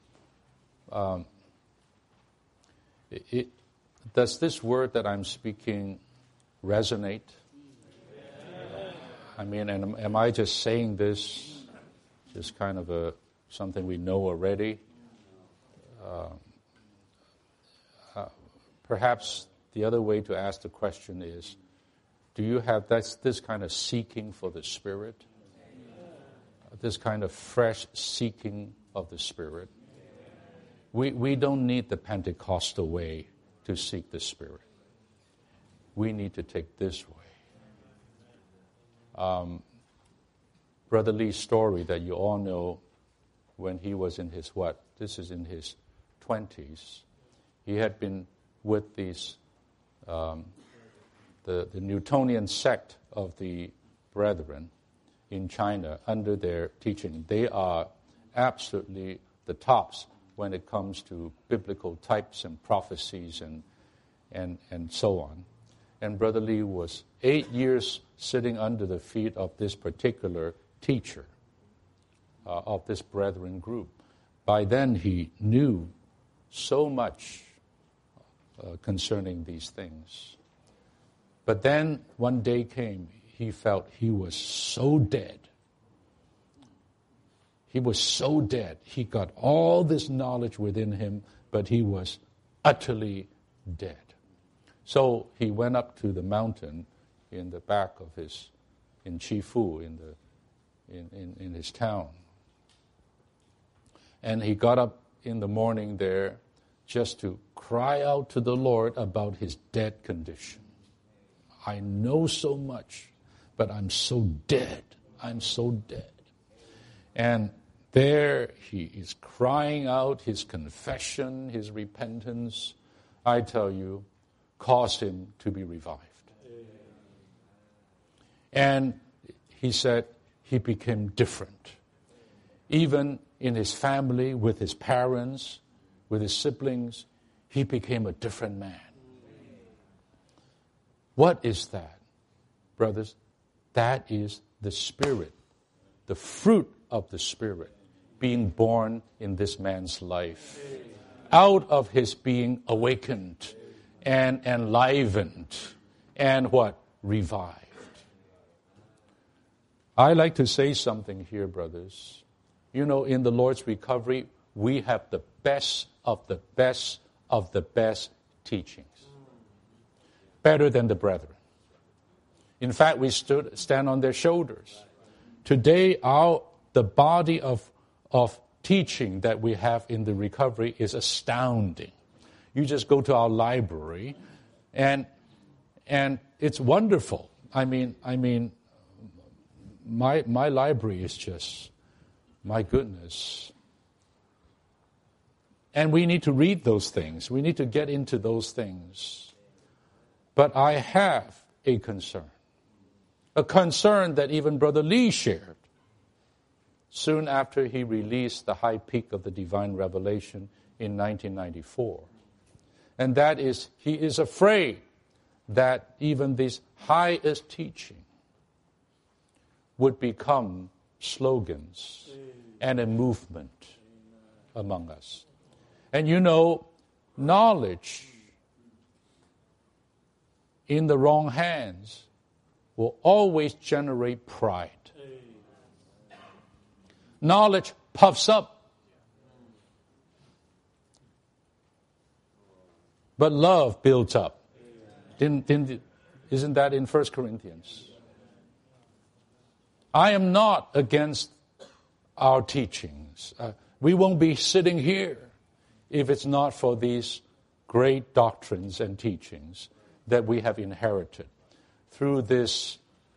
Does this word that I'm speaking resonate? I mean, and am I just saying this, just kind of something we know already? Perhaps the other way to ask the question is, do you have this kind of seeking for the Spirit? This kind of fresh seeking of the Spirit? We don't need the Pentecostal way to seek the Spirit. We need to take this way. Brother Lee's story that you all know, when he was in his this is in his 20s. He had been with these, the Newtonian sect of the Brethren in China under their teaching. They are absolutely the tops when it comes to biblical types and prophecies and so on. And Brother Lee was 8 years sitting under the feet of this particular teacher of this Brethren group. By then he knew so much concerning these things. But then one day came, he felt he was so dead. He was so dead. He got all this knowledge within him, but he was utterly dead. So he went up to the mountain in the back of in Chifu, in his town. And he got up in the morning there just to cry out to the Lord about his dead condition. I know so much, but I'm so dead. I'm so dead. And there he is crying out his confession, his repentance, I tell you, caused him to be revived. And he said he became different. Even in his family, with his parents, with his siblings, he became a different man. What is that, brothers? That is the Spirit, the fruit of the Spirit being born in this man's life. Out of his being awakened and enlivened and what? revived. I like to say something here, brothers. You know, in the Lord's recovery, we have the best of the best of the best teachings. Better than the brethren. In fact, we stand on their shoulders. Today, the body of teaching that we have in the recovery is astounding. You just go to our library, and it's wonderful. I mean, my library is just, my goodness. And we need to read those things. We need to get into those things. But I have a concern that even Brother Lee shared soon after he released the high peak of the divine revelation in 1994. And that is, he is afraid that even this highest teaching would become slogans and a movement among us. And you know, knowledge in the wrong hands will always generate pride. Knowledge puffs up, but love builds up. Isn't that in 1 Corinthians? I am not against our teachings. We won't be sitting here if it's not for these great doctrines and teachings that we have inherited through this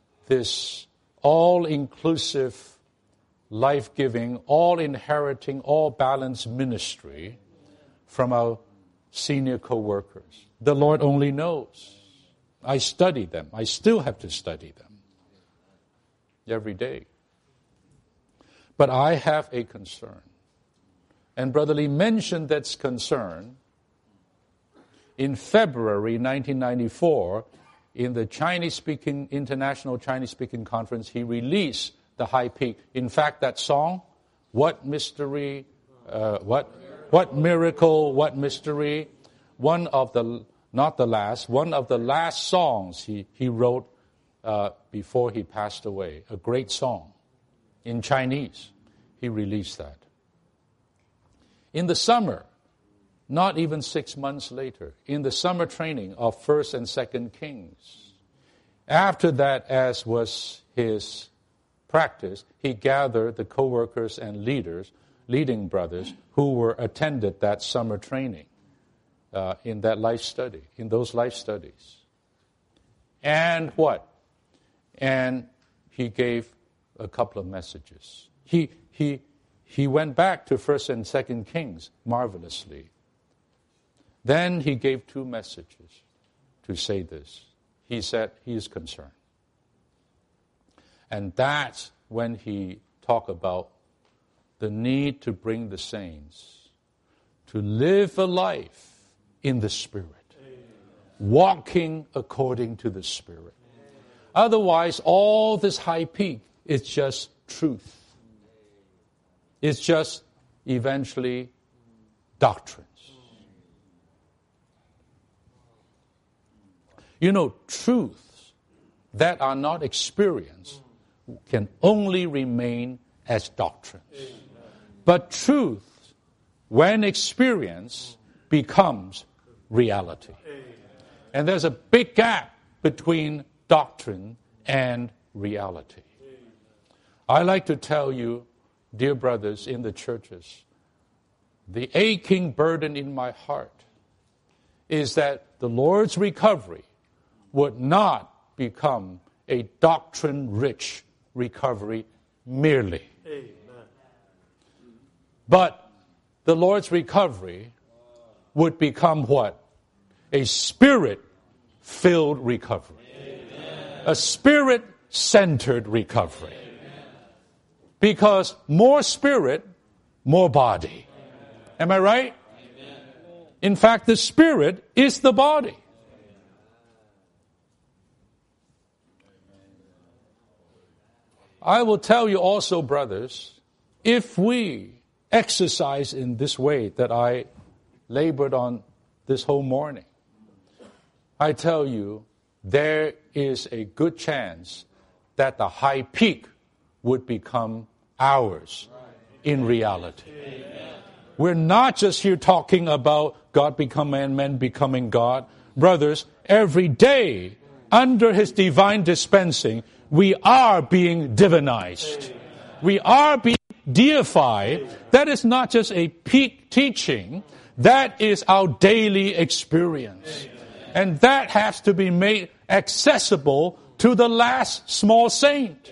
all-inclusive, life-giving, all-inheriting, all-balanced ministry from our senior co-workers. The Lord only knows. I study them. I still have to study them every day. But I have a concern. And Brother Lee mentioned that concern in February 1994 in the International Chinese-Speaking Conference. He released the high peak. In fact, that song, What Mystery, What Miracle, What Mystery, one of the last songs he wrote before he passed away, a great song in Chinese. He released that. In the summer, not even 6 months later, in the summer training of 1st and 2nd Kings, after that, as was his practice, he gathered the co-workers and leading brothers who were attended that summer training in those life studies. And what? And he gave a couple of messages. He went back to 1st and 2nd Kings marvelously. Then he gave 2 messages to say this. He said he is concerned. And that's when he talked about the need to bring the saints to live a life in the Spirit, walking according to the Spirit. Otherwise, all this high peak is just truth. It's just eventually doctrines. You know, truths that are not experienced can only remain as doctrines. But truth, when experienced, becomes reality. And there's a big gap between doctrine and reality. I like to tell you, dear brothers in the churches, the aching burden in my heart is that the Lord's recovery would not become a doctrine-rich recovery merely. Amen. But the Lord's recovery would become what? A Spirit-filled recovery. Amen. A Spirit-centered recovery. Amen. Because more Spirit, more body. Amen. Am I right? Amen. In fact, the Spirit is the body. I will tell you also, brothers, if we exercise in this way that I labored on this whole morning, I tell you, there is a good chance that the high peak would become ours in reality. We're not just here talking about God becoming man, man becoming God. Brothers, every day, under His divine dispensing, we are being divinized. We are being deified. That is not just a peak teaching. That is our daily experience. And that has to be made accessible to the last small saint.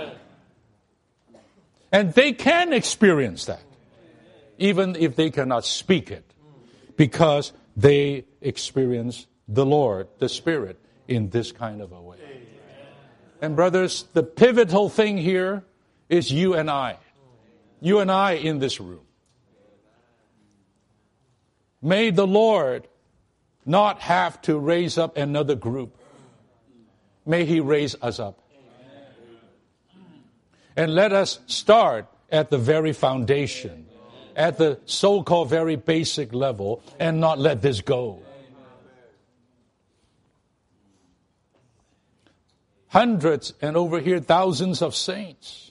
And they can experience that, even if they cannot speak it, because they experience the Lord, the Spirit, in this kind of a way. And brothers, the pivotal thing here is you and I. You and I in this room. May the Lord not have to raise up another group. May He raise us up. And let us start at the very foundation, at the so-called very basic level, and not let this go. Hundreds and over here thousands of saints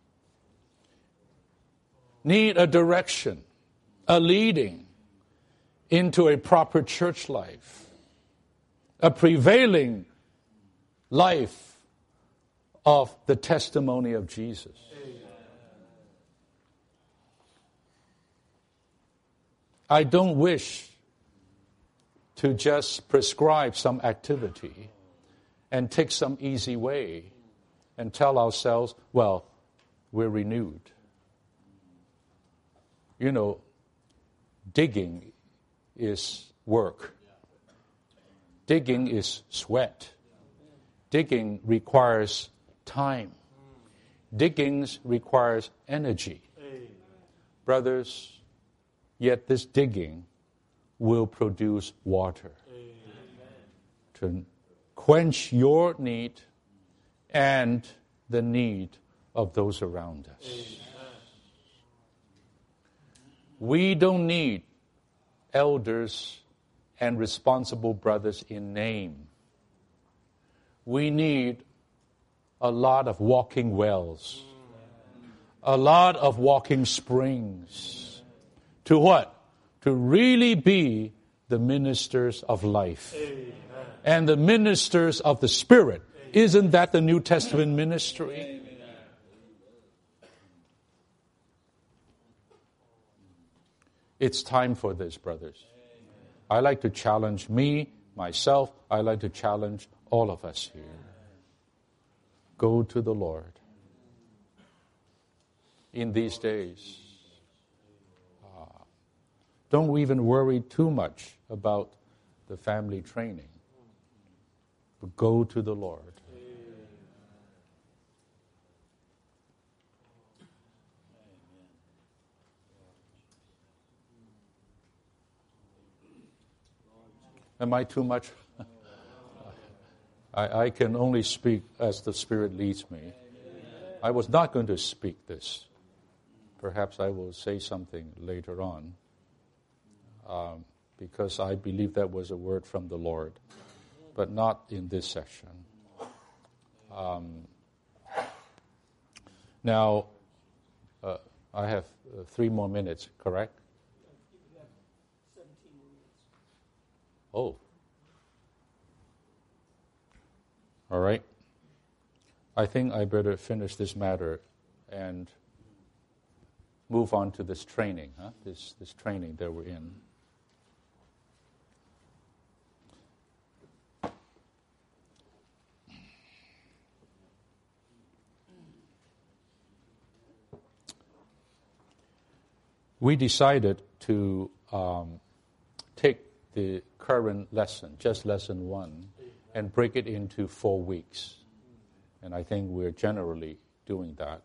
need a direction, a leading into a proper church life, a prevailing life of the testimony of Jesus. I don't wish to just prescribe some activity and take some easy way and tell ourselves, well, we're renewed. You know, digging is work. Digging is sweat. Digging requires time. Digging requires energy. Brothers, yet this digging will produce water to quench your need and the need of those around us. We don't need elders and responsible brothers in name. We need a lot of walking wells, a lot of walking springs. To what? To really be the ministers of life. Amen. And the ministers of the Spirit. Amen. Isn't that the New Testament ministry? Amen. It's time for this, brothers. I like to challenge myself, I like to challenge all of us here. Go to the Lord. In these days, don't even worry too much about the family training. But go to the Lord. Am I too much? I can only speak as the Spirit leads me. I was not going to speak this. Perhaps I will say something later on. Because I believe that was a word from the Lord, but not in this session. Now, I have 3 more minutes, correct? Oh. All right. I think I better finish this matter and move on to this training, this training that we're in. We decided to take the current lesson, just lesson 1, and break it into 4 weeks. And I think we're generally doing that.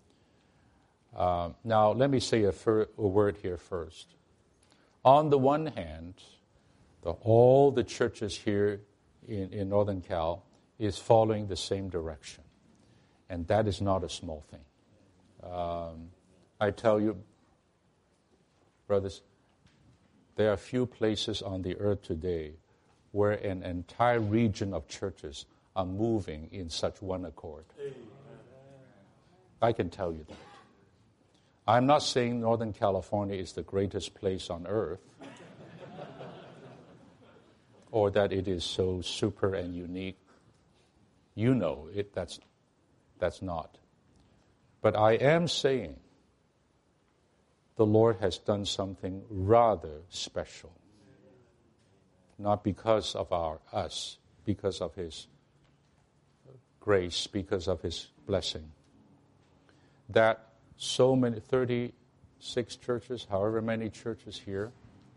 Now, let me say a word here first. On the one hand, all the churches here in Northern Cal is following the same direction. And that is not a small thing. I tell you, brothers, there are few places on the earth today where an entire region of churches are moving in such one accord. Amen. I can tell you that. I'm not saying Northern California is the greatest place on earth, or that it is so super and unique. You know it. That's not. But I am saying the Lord has done something rather special. Not because of us, because of His grace, because of His blessing. That so many, 36 churches, however many churches here,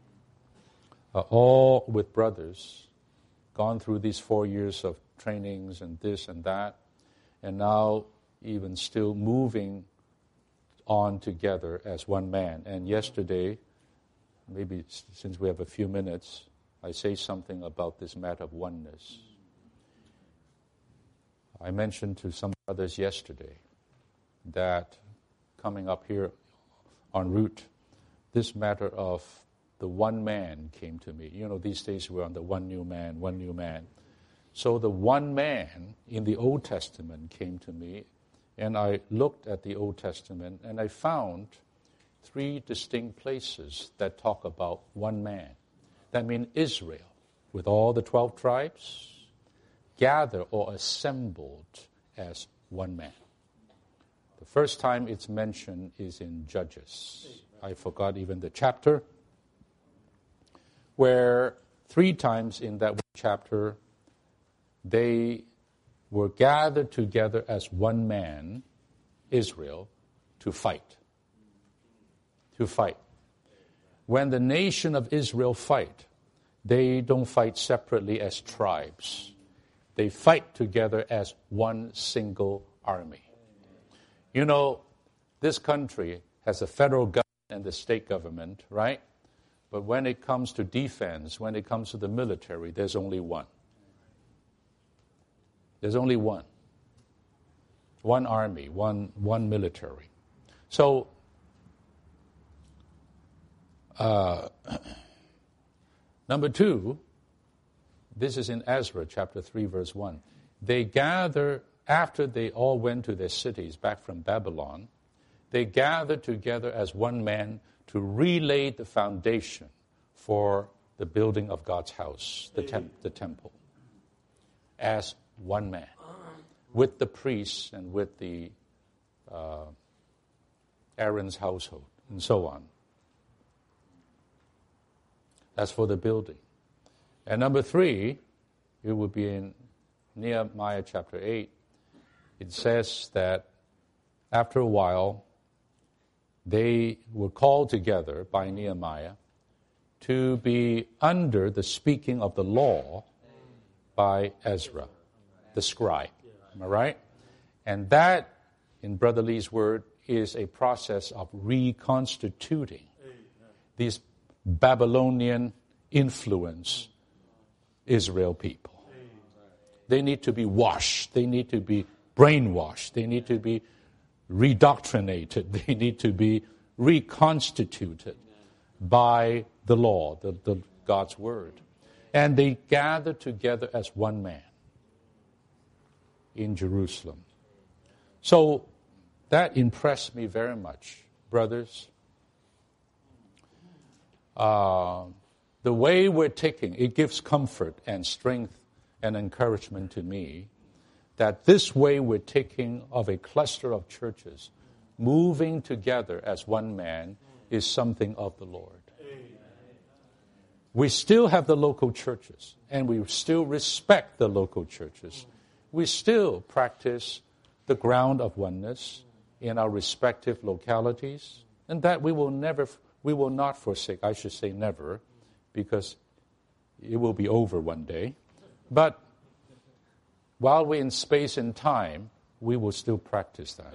all with brothers, gone through these 4 years of trainings and this and that, and now even still moving on together as one man. And yesterday, maybe since we have a few minutes, I say something about this matter of oneness. I mentioned to some others yesterday that coming up here en route, this matter of the one man came to me. You know, these days we're on the one new man. So the one man in the Old Testament came to me, and I looked at the Old Testament, and I found 3 distinct places that talk about one man. That means Israel, with all the 12 tribes, gather or assembled as one man. The first time it's mentioned is in Judges. I forgot even the chapter, where 3 times in that chapter they were gathered together as one man, Israel, to fight. To fight. When the nation of Israel fight, they don't fight separately as tribes. They fight together as one single army. You know, this country has a federal government and the state government, right? But when it comes to defense, when it comes to the military, there's only one. There's only one. One army, one military. So, number 2, this is in Ezra chapter 3 verse 1. They gather, after they all went to their cities back from Babylon, they gathered together as one man to relay the foundation for the building of God's house, the temple, as one man, with the priests and with the Aaron's household, and so on. That's for the building. And number 3, it would be in Nehemiah chapter 8. It says that after a while, they were called together by Nehemiah to be under the speaking of the law by Ezra, the scribe. Am I right? And that, in Brother Lee's word, is a process of reconstituting these Babylonian influence Israel people. They need to be washed. They need to be brainwashed. They need to be redoctrinated. They need to be reconstituted by the law, the God's word. And they gather together as one man in Jerusalem. So that impressed me very much, brothers. The way we're taking, it gives comfort and strength and encouragement to me that this way we're taking of a cluster of churches moving together as one man is something of the Lord. We still have the local churches, and we still respect the local churches. We still practice the ground of oneness in our respective localities, and that we will not forsake, I should say never, because it will be over one day. But while we're in space and time, we will still practice that.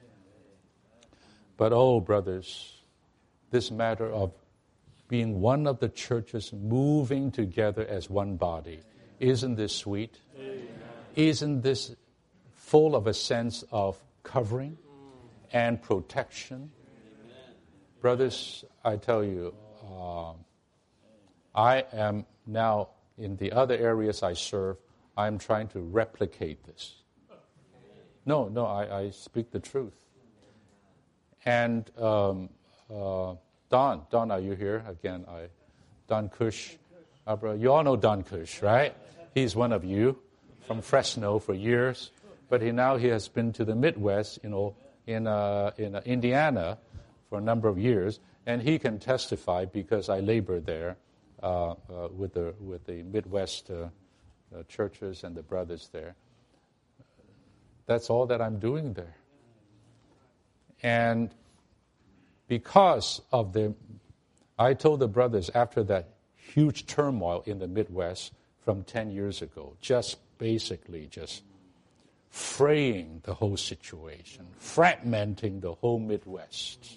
But brothers, this matter of being one of the churches moving together as one body, isn't this sweet? Amen. Isn't this full of a sense of covering and protection? Amen. Brothers, I tell you, I am now in the other areas I serve, I'm trying to replicate this. No, I speak the truth. And Don, are you here? Again, Don Cush. You all know Don Cush, right? He's one of you from Fresno for years. But he has been to the Midwest, in Indiana for a number of years. And he can testify because I labored there with the Midwest churches and the brothers there. That's all that I'm doing there. And because of I told the brothers after that huge turmoil in the Midwest from 10 years ago, just fraying the whole situation, fragmenting the whole Midwest.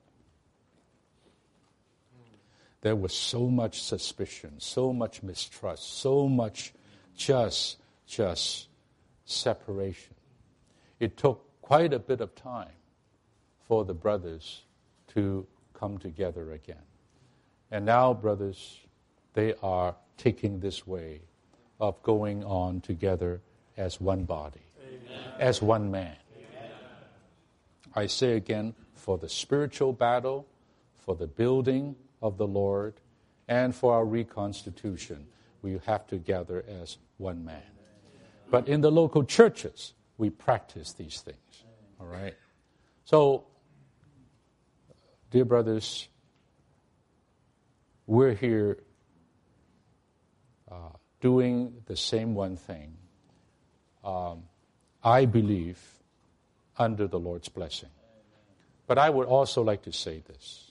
There was so much suspicion, so much mistrust, so much just separation. It took quite a bit of time for the brothers to come together again. And now, brothers, they are taking this way of going on together as one body, Amen. As one man. Amen. I say again, for the spiritual battle, for the building of the Lord, and for our reconstitution, we have to gather as one man. But in the local churches, we practice these things. All right? So, dear brothers, we're here doing the same one thing. I believe under the Lord's blessing. But I would also like to say this.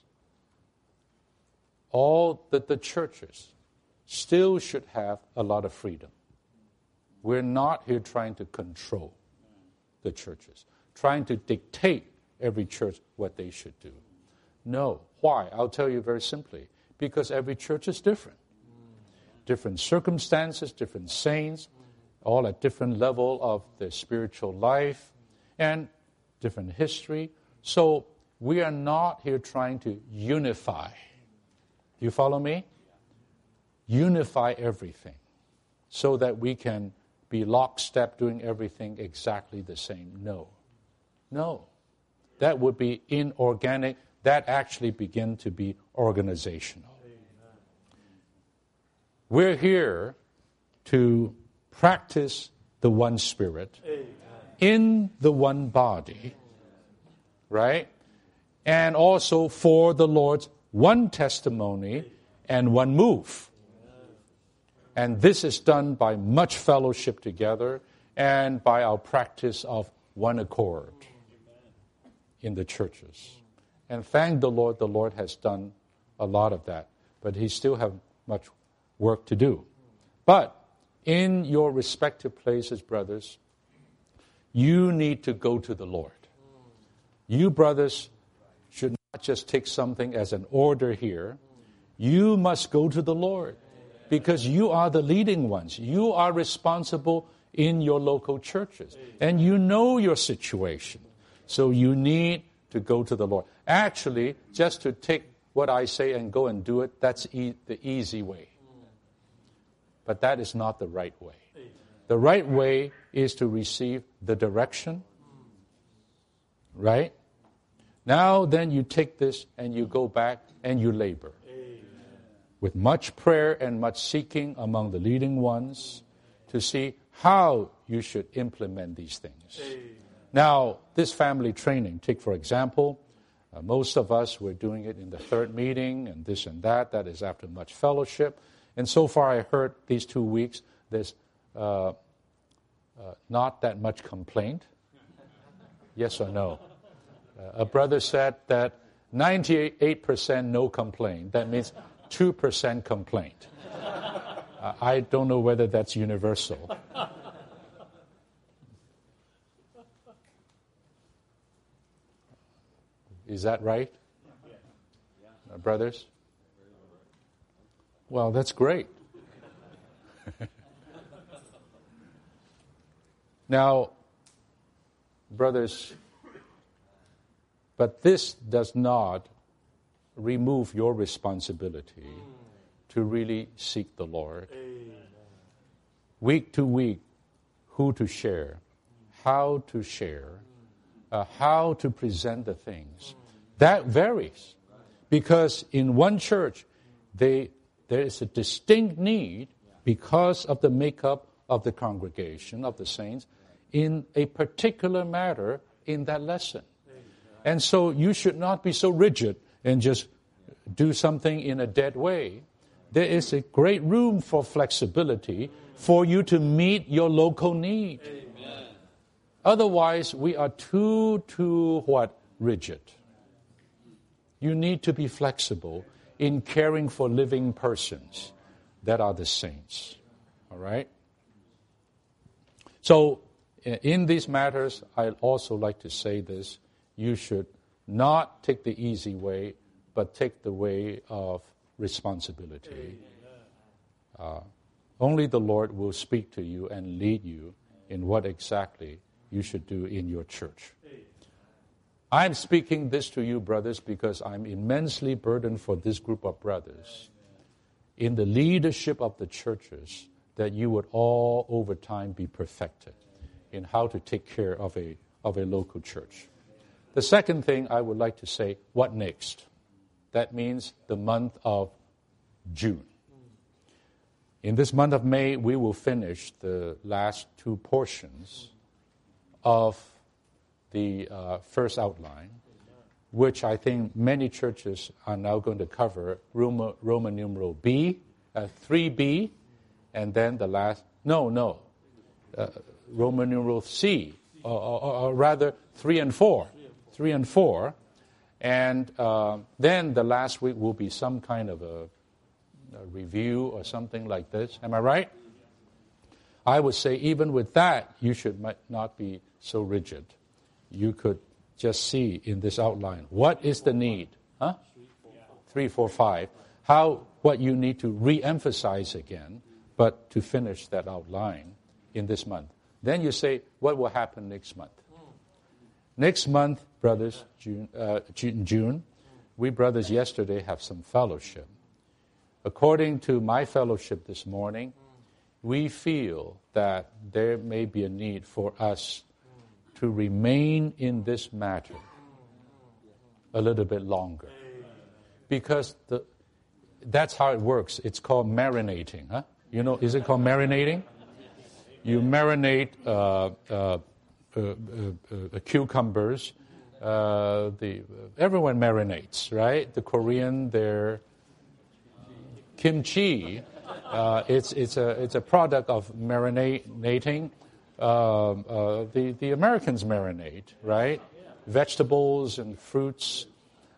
All that the churches still should have a lot of freedom. We're not here trying to control the churches, trying to dictate every church what they should do. No. Why? I'll tell you very simply. Because every church is different. Different circumstances, different saints, all at different level of their spiritual life, and different history. So we are not here trying to unify. Do you follow me? Unify everything so that we can be lockstep doing everything exactly the same. No. That would be inorganic. That actually begin to be organizational. We're here to practice the one Spirit in the one body, right? And also for the Lord's one testimony and one move. And this is done by much fellowship together and by our practice of one accord in the churches. And thank the Lord has done a lot of that. But He still have much work to do. But in your respective places, brothers, you need to go to the Lord. You, brothers, should not just take something as an order here. You must go to the Lord because you are the leading ones. You are responsible in your local churches. And you know your situation. So you need to go to the Lord. Actually, just to take what I say and go and do it, that's the easy way. But that is not the right way. The right way is to receive the direction, right? Now then you take this and you go back and you labor. With much prayer and much seeking among the leading ones to see how you should implement these things. Now, this family training, take for example, most of us were doing it in the third meeting and this and that. That is after much fellowship. And so far I heard these 2 weeks, there's not that much complaint. Yes or no? A brother said that 98% no complaint. That means 2% complaint. I don't know whether that's universal. Is that right? Brothers? Well, that's great. Now, brothers, but this does not remove your responsibility to really seek the Lord week to week, who to share, how to share, how to present the things. That varies. Because in one church, there is a distinct need because of the makeup of the congregation, of the saints, in a particular matter in that lesson. And so you should not be so rigid and just do something in a dead way. There is a great room for flexibility for you to meet your local need. Amen. Otherwise, we are too rigid. You need to be flexible in caring for living persons that are the saints. All right? So, in these matters, I'd also like to say this. You should not take the easy way, but take the way of responsibility. Only the Lord will speak to you and lead you in what exactly you should do in your church. I'm speaking this to you, brothers, because I'm immensely burdened for this group of brothers in the leadership of the churches, that you would all over time be perfected in how to take care of a local church. The second thing I would like to say, what next? That means the month of June. In this month of May, we will finish the last two portions of the first outline, which I think many churches are now going to cover, Roman numeral B, 3B, and then the last, Roman numeral C, or rather 3 and 4. 3 and 4. And then the last week will be some kind of a review or something like this. Am I right? I would say even with that, you should not be so rigid. You could just see in this outline, what is the need? 3, 4, 5. What you need to re-emphasize again, but to finish that outline in this month. Then you say, what will happen next month? Next month, brothers, June, we brothers yesterday have some fellowship. According to my fellowship this morning, we feel that there may be a need for us to remain in this matter a little bit longer. Because that's how it works. It's called marinating. Huh? You know, is it called marinating? You marinate cucumbers. Everyone marinates, right? The Korean, their kimchi. It's a product of marinating. The Americans marinate, right? Vegetables and fruits.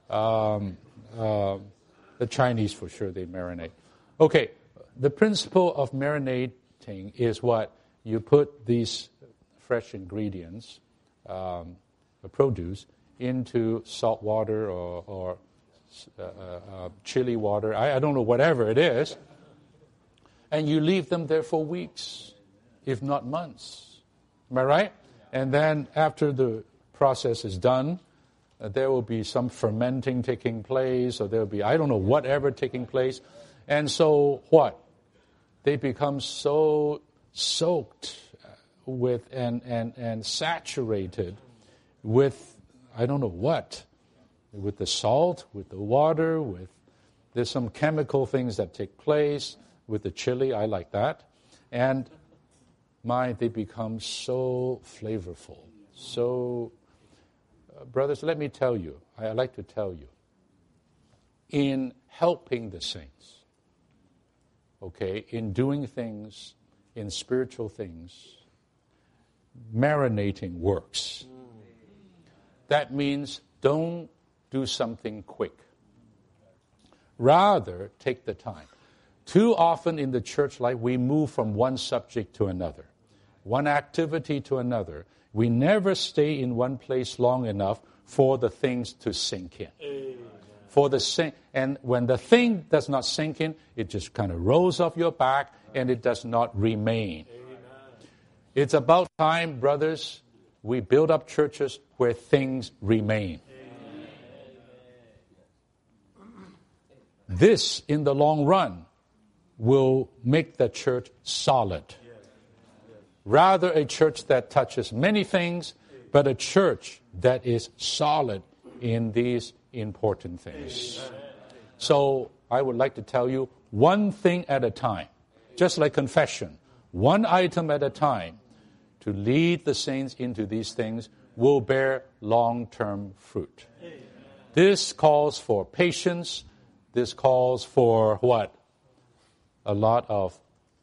The Chinese, for sure, they marinate. Okay, the principle of marinating is what? You put these fresh ingredients, produce, into salt water or chili water. I don't know, whatever it is. And you leave them there for weeks, if not months. Am I right? And then after the process is done, there will be some fermenting taking place, or there will be, I don't know, whatever taking place. And so what? They become so soaked with and saturated with, I don't know what, with the salt, with the water, there's some chemical things that take place with the chili. I like that. And they become so flavorful. So, brothers, let me tell you, I like to tell you, in helping the saints, okay, in doing things, in spiritual things, marinating works. That means don't do something quick. Rather, take the time. Too often in the church life, we move from one subject to another, one activity to another. We never stay in one place long enough for the things to sink in. And when the thing does not sink in, it just kind of rolls off your back and it does not remain. It's about time, brothers, we build up churches where things remain. This, in the long run, will make the church solid. Rather a church that touches many things, but a church that is solid in these important things. So I would like to tell you one thing at a time, just like confession, one item at a time, to lead the saints into these things will bear long-term fruit. This calls for patience. This calls for what? A lot of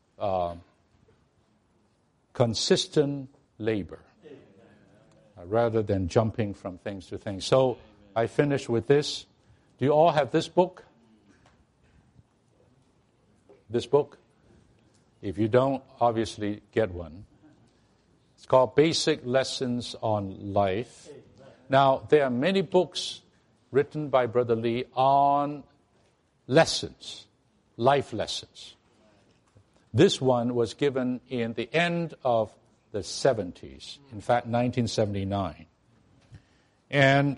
consistent labor rather than jumping from things to things. So I finish with this. Do you all have this book? This book? If you don't, obviously get one. It's called Basic Lessons on Life. Now, there are many books written by Brother Lee on lessons, life lessons. This one was given in the end of the 70s, in fact, 1979. And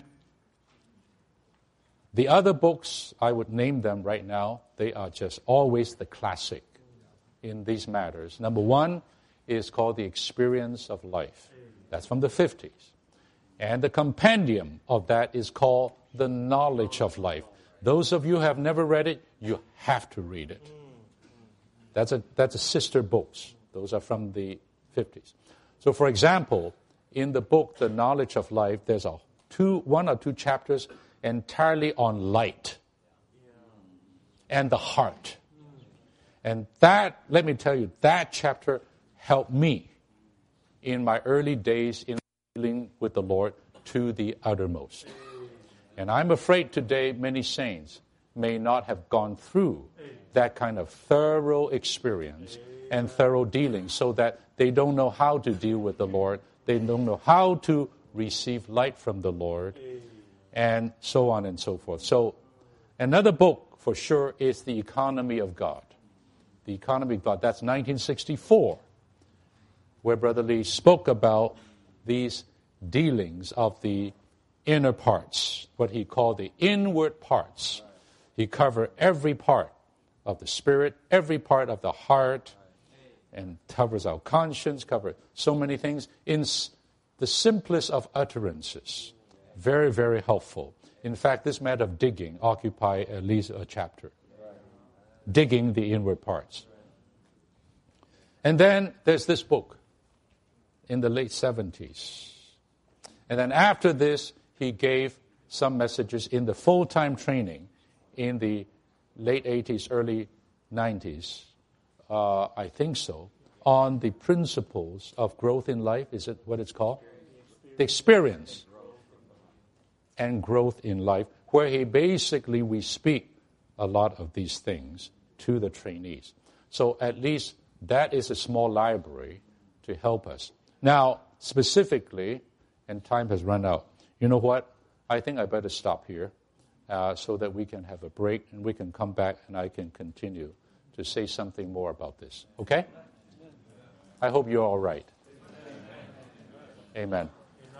the other books, I would name them right now, they are just always the classic in these matters. Number one is called The Experience of Life. That's from the 50s. And the compendium of that is called The Knowledge of Life. Those of you who have never read it, you have to read it. That's a sister books. Those are from the 50s. So, for example, in the book The Knowledge of Life, there's one or two chapters entirely on light and the heart. And that, let me tell you, that chapter helped me in my early days in dealing with the Lord to the uttermost. And I'm afraid today many saints may not have gone through that kind of thorough experience and thorough dealing, so that they don't know how to deal with the Lord, they don't know how to receive light from the Lord, and so on and so forth. So another book for sure is The Economy of God. The Economy of God, that's 1964, where Brother Lee spoke about these dealings of the inner parts, what he called the inward parts. He covered every part of the spirit, every part of the heart, and covers our conscience, covers so many things in the simplest of utterances. Very, very helpful. In fact, this matter of digging occupies at least a chapter. Digging the inward parts. And then there's this book in the late 70s. And then after this, he gave some messages in the full-time training in the late 80s, early 90s, I think so, on the principles of growth in life. Is it what it's called? The experience and growth in life, where we speak a lot of these things to the trainees. So at least that is a small library to help us. Now, specifically, and time has run out, you know what? I think I better stop here so that we can have a break and we can come back and I can continue to say something more about this. Okay? I hope you're all right. Amen.